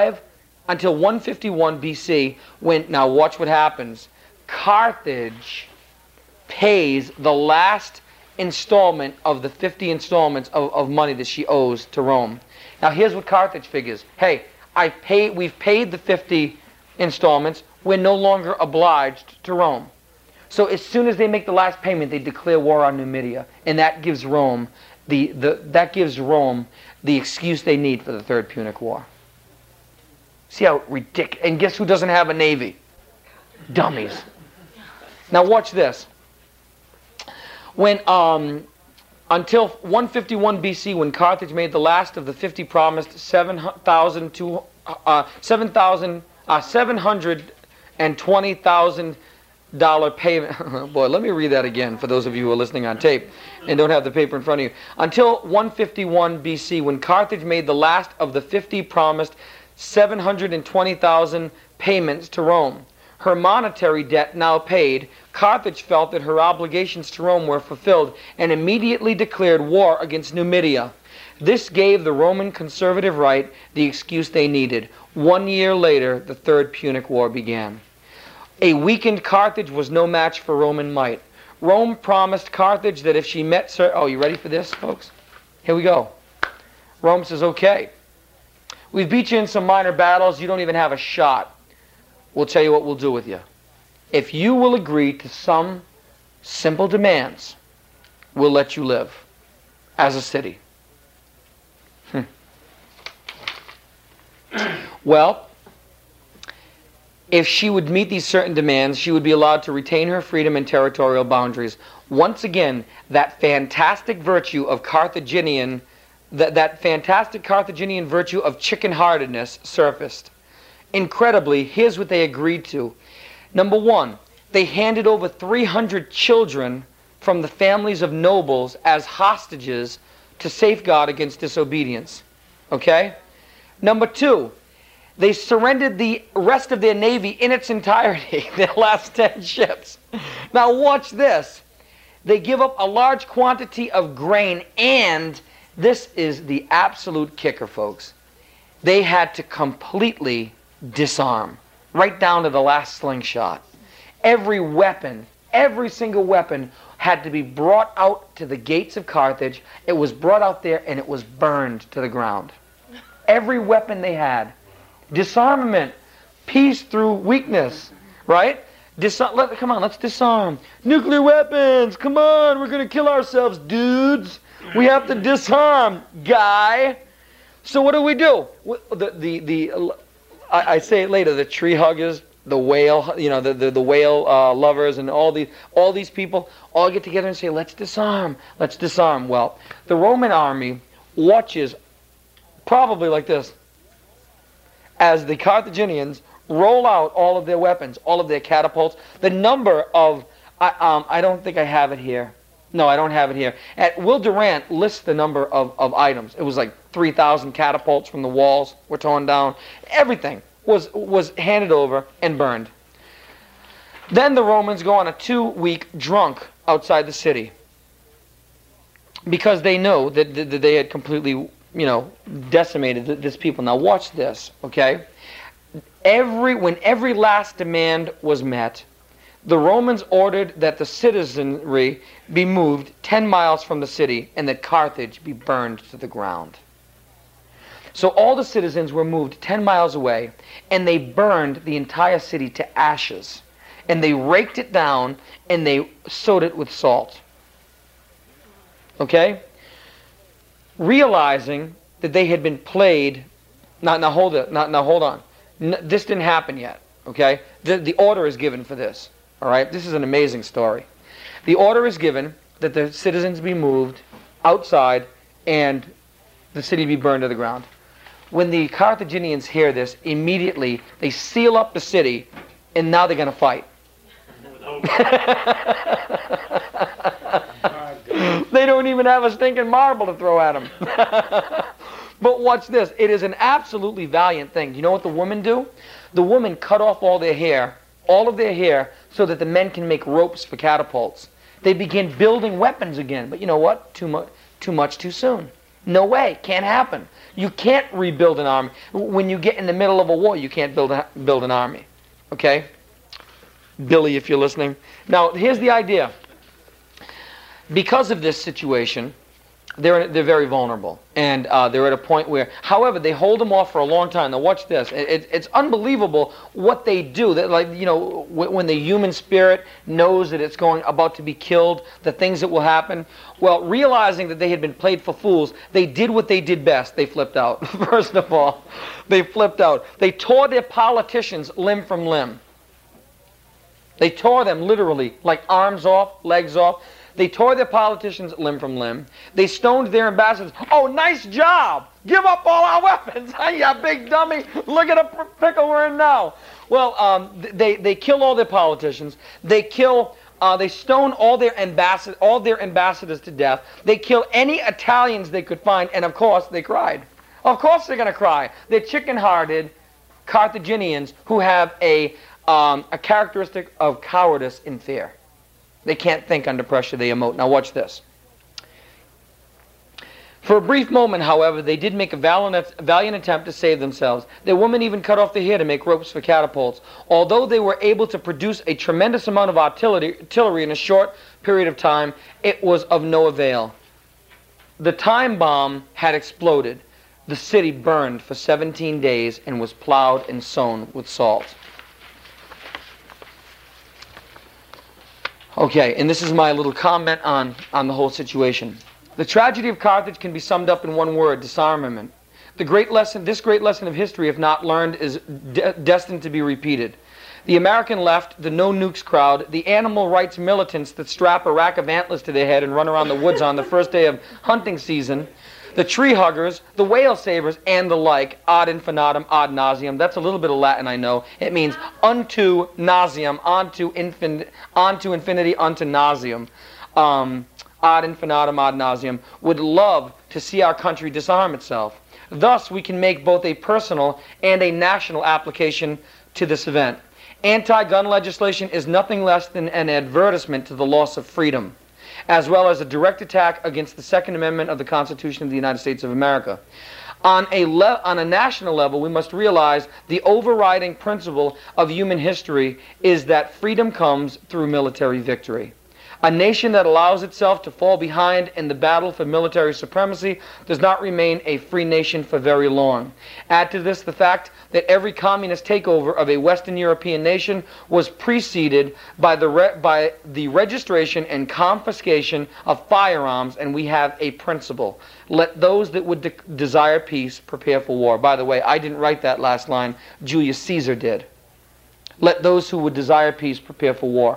151 BC, when, now watch what happens. Carthage pays the last installment of the 50 installments of money that she owes to Rome. Now here's what Carthage figures. Hey, we've paid the 50 installments. We're no longer obliged to Rome. So as soon as they make the last payment, they declare war on Numidia, and that gives Rome the excuse they need for the Third Punic War. See how ridiculous? And guess who doesn't have a navy? Dummies. Now watch this. When until 151 BC, when Carthage made the last of the 50 promised $720,000 payment. Boy, let me read that again for those of you who are listening on tape and don't have the paper in front of you. Until 151 BC, when Carthage made the last of the 50 promised 720,000 payments to Rome. Her monetary debt now paid, Carthage felt that her obligations to Rome were fulfilled and immediately declared war against Numidia. This gave the Roman conservative right the excuse they needed. 1 year later, the Third Punic War began. A weakened Carthage was no match for Roman might. Rome promised Carthage that if she met oh, you ready for this, folks? Here we go. Rome says, okay, we've beat you in some minor battles. You don't even have a shot. We'll tell you what we'll do with you. If you will agree to some simple demands, we'll let you live as a city. Well, if she would meet these certain demands, she would be allowed to retain her freedom and territorial boundaries. Once again, that fantastic virtue of Carthaginian, that fantastic Carthaginian virtue of chicken-heartedness surfaced. Incredibly, here's what they agreed to. Number one, they handed over 300 children from the families of nobles as hostages to safeguard against disobedience. Okay? Number two, they surrendered the rest of their navy in its entirety, their last 10 ships. Now watch this. They give up a large quantity of grain, and this is the absolute kicker, folks. They had to completely disarm, right down to the last slingshot. Every weapon, every single weapon had to be brought out to the gates of Carthage. It was brought out there and it was burned to the ground. Every weapon they had. Disarmament. Peace through weakness. Right? Come on, let's disarm. Nuclear weapons. Come on, we're going to kill ourselves, dudes. We have to disarm, guy. So what do? I say it later, the tree huggers, the whale, the whale lovers, and all these people all get together and say, let's disarm, let's disarm. Well, the Roman army watches probably like this as the Carthaginians roll out all of their weapons, all of their catapults. The number of, I don't think I have it here. No, I don't have it here. Will Durant lists the number of items. It was like 3,000 catapults from the walls were torn down. Everything was handed over and burned. Then the Romans go on a 2-week drunk outside the city because they know that they had completely, decimated this people. Now watch this, okay? When every last demand was met, the Romans ordered that the citizenry be moved 10 miles from the city and that Carthage be burned to the ground. So all the citizens were moved 10 miles away, and they burned the entire city to ashes. And they raked it down, and they sowed it with salt. Okay? Realizing that they had been played. Now hold on. This didn't happen yet. Okay? The order is given for this. All right? This is an amazing story. The order is given that the citizens be moved outside and the city be burned to the ground. When the Carthaginians hear this, immediately they seal up the city, and now they're going to fight. They don't even have a stinking marble to throw at them. But watch this. It is an absolutely valiant thing. You know what the women do? The women cut off all of their hair, so that the men can make ropes for catapults. They begin building weapons again. But you know what? Too much too soon. No way. Can't happen. You can't rebuild an army. When you get in the middle of a war, you can't build an army. Okay? Billy, if you're listening. Now, here's the idea. Because of this situation, they're very vulnerable. And they're at a point where, however, they hold them off for a long time. Now, watch this. It's unbelievable what they do. That, when the human spirit knows that it's about to be killed, the things that will happen. Well, realizing that they had been played for fools, they did what they did best. They flipped out. First of all, they flipped out. They tore their politicians limb from limb. They tore them literally, like arms off, legs off. They tore their politicians limb from limb. They stoned their ambassadors. Oh, nice job! Give up all our weapons! You big dummy! Look at the pickle we're in now. Well, they kill all their politicians. They stone all their ambassadors to death. They kill any Italians they could find, and of course they cried. Of course they're going to cry. They're chicken-hearted Carthaginians who have a characteristic of cowardice and fear. They can't think under pressure, they emote. Now watch this. For a brief moment, however, they did make a valiant attempt to save themselves. Their women even cut off their hair to make ropes for catapults. Although they were able to produce a tremendous amount of artillery in a short period of time, it was of no avail. The time bomb had exploded. The city burned for 17 days and was plowed and sown with salt. Okay, and this is my little comment on the whole situation. The tragedy of Carthage can be summed up in one word: disarmament. This great lesson of history, if not learned, is destined to be repeated. The American left, the no-nukes crowd, the animal rights militants that strap a rack of antlers to their head and run around the woods on the first day of hunting season, the tree huggers, the whale savers, and the like, ad infinitum, ad nauseum. That's a little bit of Latin, I know. It means unto nauseam, onto infinity, unto nauseam. Ad infinitum, ad nauseum, would love to see our country disarm itself. Thus, we can make both a personal and a national application to this event. Anti-gun legislation is nothing less than an advertisement to the loss of freedom, as well as a direct attack against the Second Amendment of the Constitution of the United States of America. On a national level, we must realize the overriding principle of human history is that freedom comes through military victory. A nation that allows itself to fall behind in the battle for military supremacy does not remain a free nation for very long. Add to this the fact that every communist takeover of a Western European nation was preceded by the registration and confiscation of firearms, and we have a principle: let those that would desire peace prepare for war. By the way, I didn't write that last line. Julius Caesar did. Let those who would desire peace prepare for war.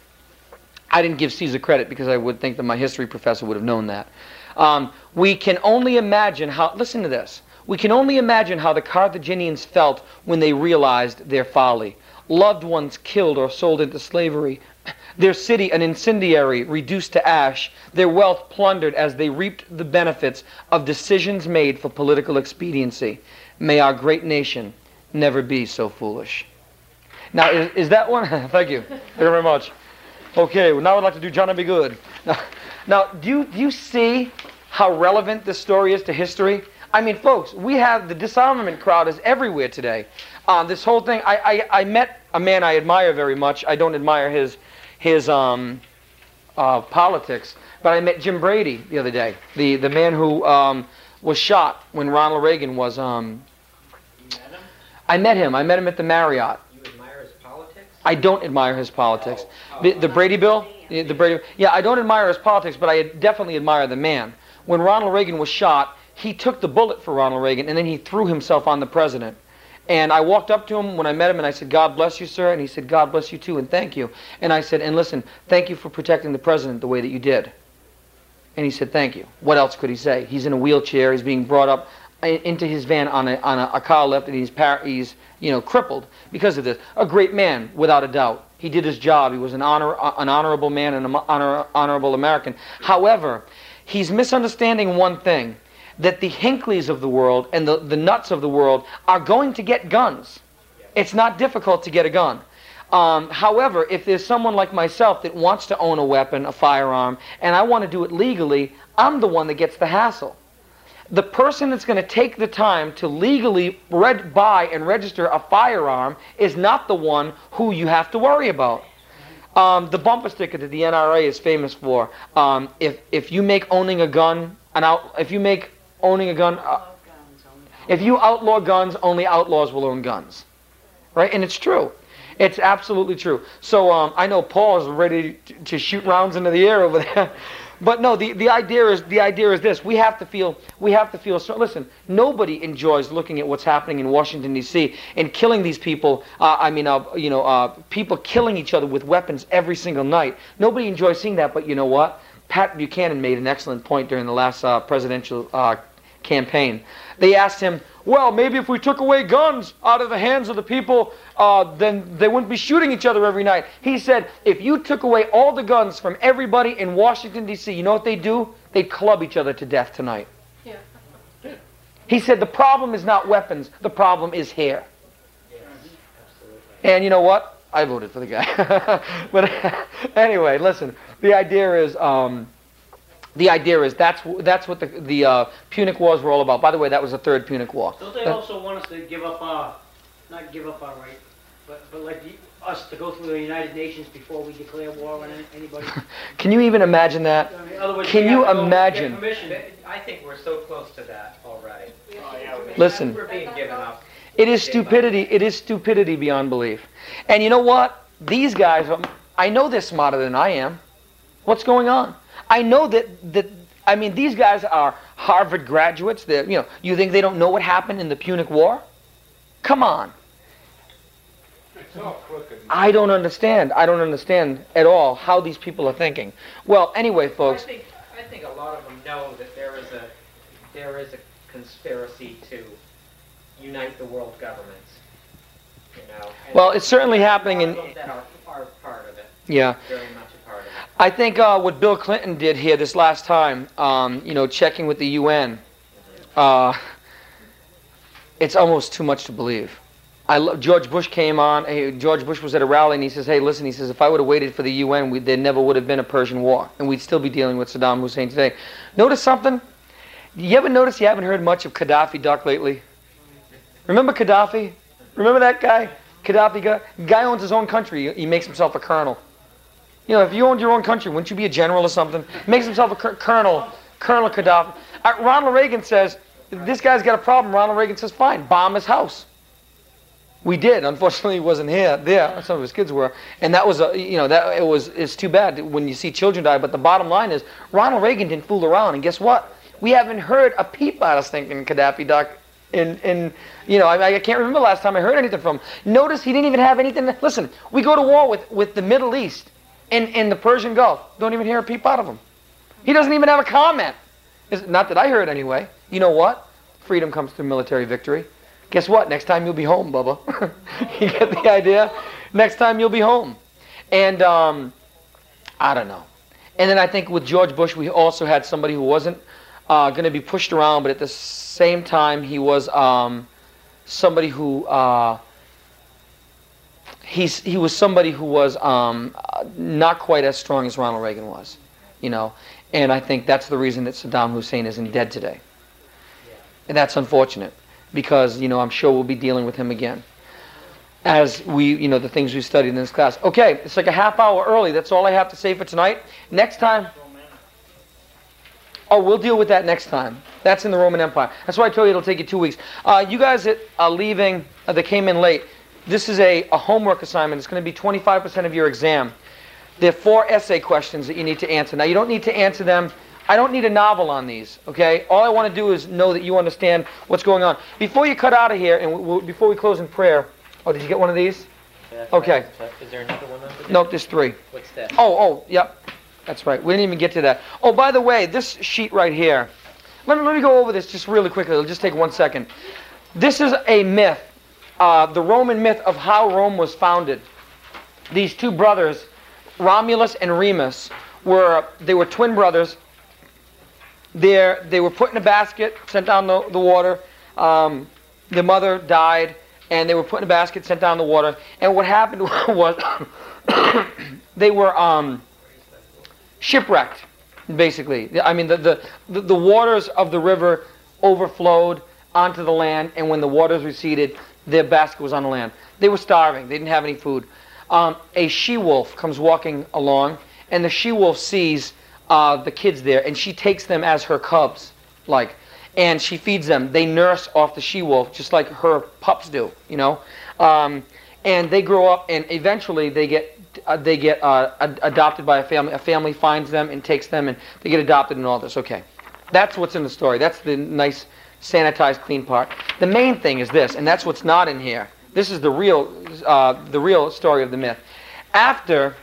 I didn't give Caesar credit because I would think that my history professor would have known that. We can only imagine how, listen to this, we can only imagine how the Carthaginians felt when they realized their folly. Loved ones killed or sold into slavery, their city an incendiary reduced to ash, their wealth plundered as they reaped the benefits of decisions made for political expediency. May our great nation never be so foolish. Now, is that one? Thank you. Thank you very much. Okay, well, now I'd like to do Johnny Be Good. Now, do you see how relevant this story is to history? I mean, folks, we have the disarmament crowd is everywhere today. This whole thing, I met a man I admire very much. I don't admire his politics, but I met Jim Brady the other day, the man who was shot when Ronald Reagan was. You met him? I met him. I met him at the Marriott. I don't admire his politics. The Brady Bill? The Brady. Yeah, I don't admire his politics, but I definitely admire the man. When Ronald Reagan was shot, he took the bullet for Ronald Reagan, and then he threw himself on the president. And I walked up to him when I met him, and I said, "God bless you, sir." And he said, "God bless you too, and thank you." And I said, "And listen, thank you for protecting the president the way that you did." And he said, "Thank you." What else could he say? He's in a wheelchair. He's being brought up into his van on a car lift, and he's crippled because of this. A great man, without a doubt. He did his job. He was an honorable man and an honorable American. However, he's misunderstanding one thing, that the Hinckleys of the world and the nuts of the world are going to get guns. It's not difficult to get a gun. However, if there's someone like myself that wants to own a weapon, a firearm, and I want to do it legally, I'm the one that gets the hassle. The person that's going to take the time to legally buy and register a firearm is not the one who you have to worry about. The bumper sticker that the NRA is famous for. If you make owning a gun if you outlaw guns, only outlaws will own guns, right? And it's true. It's absolutely true. So I know Paul is ready to shoot rounds into the air over there. But no, the idea is this: we have to feel. So listen, nobody enjoys looking at what's happening in Washington D.C. and killing these people. People killing each other with weapons every single night. Nobody enjoys seeing that. But you know what? Pat Buchanan made an excellent point during the last presidential campaign. They asked him, well, maybe if we took away guns out of the hands of the people, then they wouldn't be shooting each other every night. He said, if you took away all the guns from everybody in Washington, D.C., you know what they'd do? They'd club each other to death tonight. Yeah. He said, the problem is not weapons, the problem is here. And you know what? I voted for the guy. But anyway, listen, the idea is that's what the Punic Wars were all about. By the way, that was the third Punic War. Don't they also want us to give up not give up our right, but like us to go through the United Nations before we declare war on anybody? Can you even imagine that? I mean, in other words, Can we you have to go imagine? get permission. I think we're so close to that already. Listen, We're being given up. it is stupidity. It is stupidity beyond belief. And you know what? These guys, I know they're smarter than I am. What's going on? I know that I mean, these guys are Harvard graduates. You think they don't know what happened in the Punic War? Come on. It's all crooked. I don't understand. I don't understand at all how these people are thinking. Well, anyway, folks. I think a lot of them know that there is a conspiracy to unite the world governments. You know. And Well, it's certainly happening in. a lot of them that are part of it. Yeah. Very much a part of it. I think what Bill Clinton did here this last time, checking with the UN, it's almost too much to believe. George Bush came on. George Bush was at a rally and he says, "Hey, listen," he says, "if I would have waited for the UN, there never would have been a Persian War, and we'd still be dealing with Saddam Hussein today." Notice something? You ever notice you haven't heard much of Gaddafi, Doc, lately? Remember Gaddafi? Remember that guy? Gaddafi guy owns his own country. He makes himself a colonel. You know, if you owned your own country, wouldn't you be a general or something? He makes himself a Colonel Gaddafi. Ronald Reagan says, this guy's got a problem. Ronald Reagan says, fine, bomb his house. We did. Unfortunately, he wasn't there. Some of his kids were. And that was, it's too bad when you see children die. But the bottom line is, Ronald Reagan didn't fool around. And guess what? We haven't heard a peep out of thinking Gaddafi, Doc. I can't remember the last time I heard anything from him. Notice he didn't even have anything. Listen, we go to war with the Middle East and the Persian Gulf. Don't even hear a peep out of him. He doesn't even have a comment. Not that I heard anyway. You know what? Freedom comes through military victory. Guess what? Next time you'll be home, Bubba. You get the idea? Next time you'll be home. And I don't know. And then I think with George Bush, we also had somebody who wasn't going to be pushed around, but at the same time, he was somebody who he was somebody who was not quite as strong as Ronald Reagan was, And I think that's the reason that Saddam Hussein isn't dead today. And that's unfortunate because, I'm sure we'll be dealing with him again as we, the things we studied in this class. Okay, it's like a half hour early. That's all I have to say for tonight. Next time. Oh, we'll deal with that next time. That's in the Roman Empire. That's why I told you it'll take you 2 weeks. You guys that are leaving, that came in late, this is a homework assignment. It's going to be 25% of your exam. There are 4 essay questions that you need to answer. Now, you don't need to answer them. I don't need a novel on these, okay? All I want to do is know that you understand what's going on. Before you cut out of here, and before we close in prayer, did you get one of these? Okay. Is there another one under there? Nope, there's 3. What's that? Yep. That's right. We didn't even get to that. Oh, by the way, this sheet right here. Let me go over this just really quickly. It'll just take 1 second. This is a myth, the Roman myth of how Rome was founded. These 2 brothers, Romulus and Remus, were twin brothers. They were put in a basket, sent down the water. Their mother died, and they were put in a basket, sent down the water. And what happened was they were shipwrecked, basically. I mean, the waters of the river overflowed onto the land, and when the waters receded, their basket was on the land. They were starving. They didn't have any food. A she-wolf comes walking along, and the she-wolf sees the kids there, and she takes them as her cubs, and she feeds them. They nurse off the she-wolf, just like her pups do, and they grow up, and eventually they get adopted by a family. A family finds them and takes them, and they get adopted and all this. Okay, that's what's in the story. That's the nice, sanitized, clean part. The main thing is this, and that's what's not in here. This is the real story of the myth. After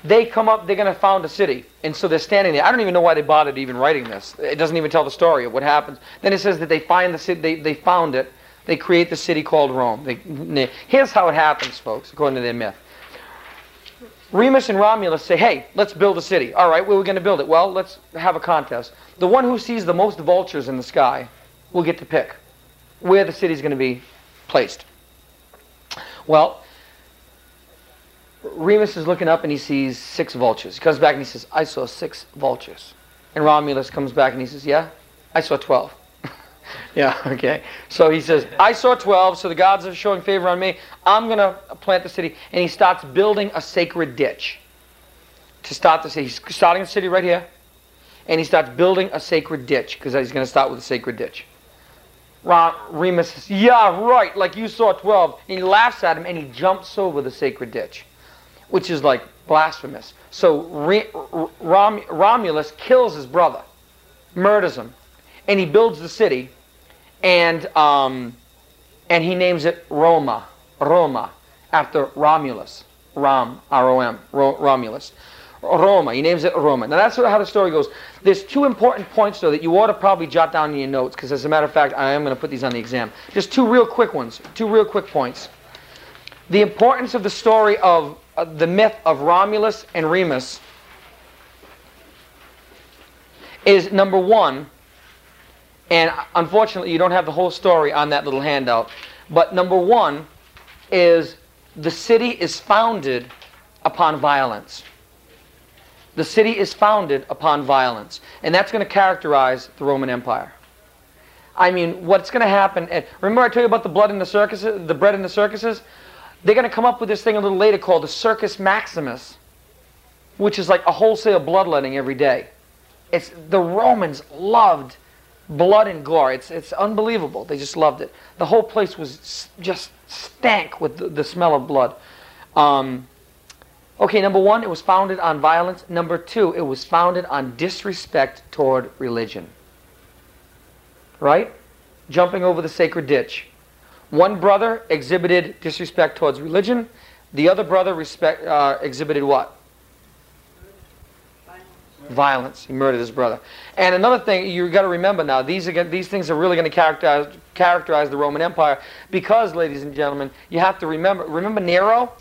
They come up, they're going to found a city. And so they're standing there. I don't even know why they bothered even writing this. It doesn't even tell the story of what happens. Then it says that they find the city, they found it. They create the city called Rome. Here's how it happens, folks, according to their myth. Remus and Romulus say, hey, let's build a city. All right, where are we going to build it? Well, let's have a contest. The one who sees the most vultures in the sky will get to pick where the city's going to be placed. Well, Remus is looking up and he sees 6 vultures. He comes back and he says, I saw 6 vultures. And Romulus comes back and he says, yeah, I saw 12. Yeah, okay. So he says, I saw 12, so the gods are showing favor on me. I'm going to plant the city. And he starts building a sacred ditch to start the city. He's starting the city right here. And he starts building a sacred ditch because he's going to start with a sacred ditch. Remus says, yeah, right, like you saw 12. And he laughs at him and he jumps over the sacred ditch, which is like blasphemous. So Romulus kills his brother, murders him, and he builds the city, and he names it Roma, after Romulus, R-O-M, Romulus. Roma, he names it Roma. Now that's how the story goes. There's 2 important points, though, that you ought to probably jot down in your notes, because as a matter of fact, I am going to put these on the exam. Just 2 real quick ones, 2 real quick points. The importance of the story of the myth of Romulus and Remus is, number 1, and unfortunately you don't have the whole story on that little handout, but number 1 is the city is founded upon violence. The city is founded upon violence, and that's going to characterize the Roman Empire. I mean, what's going to happen, and remember I told you about the blood in the circuses, the bread in the circuses? They're going to come up with this thing a little later called the Circus Maximus, which is like a wholesale bloodletting every day. The Romans loved blood and gore. It's unbelievable. They just loved it. The whole place was just stank with the smell of blood. Okay, number 1, it was founded on violence. Number 2, it was founded on disrespect toward religion. Right? Jumping over the sacred ditch. One brother exhibited disrespect towards religion. The other brother exhibited what? Violence. He murdered his brother. And another thing you've got to remember now, these things are really going to characterize the Roman Empire, because, ladies and gentlemen, you have to remember Nero?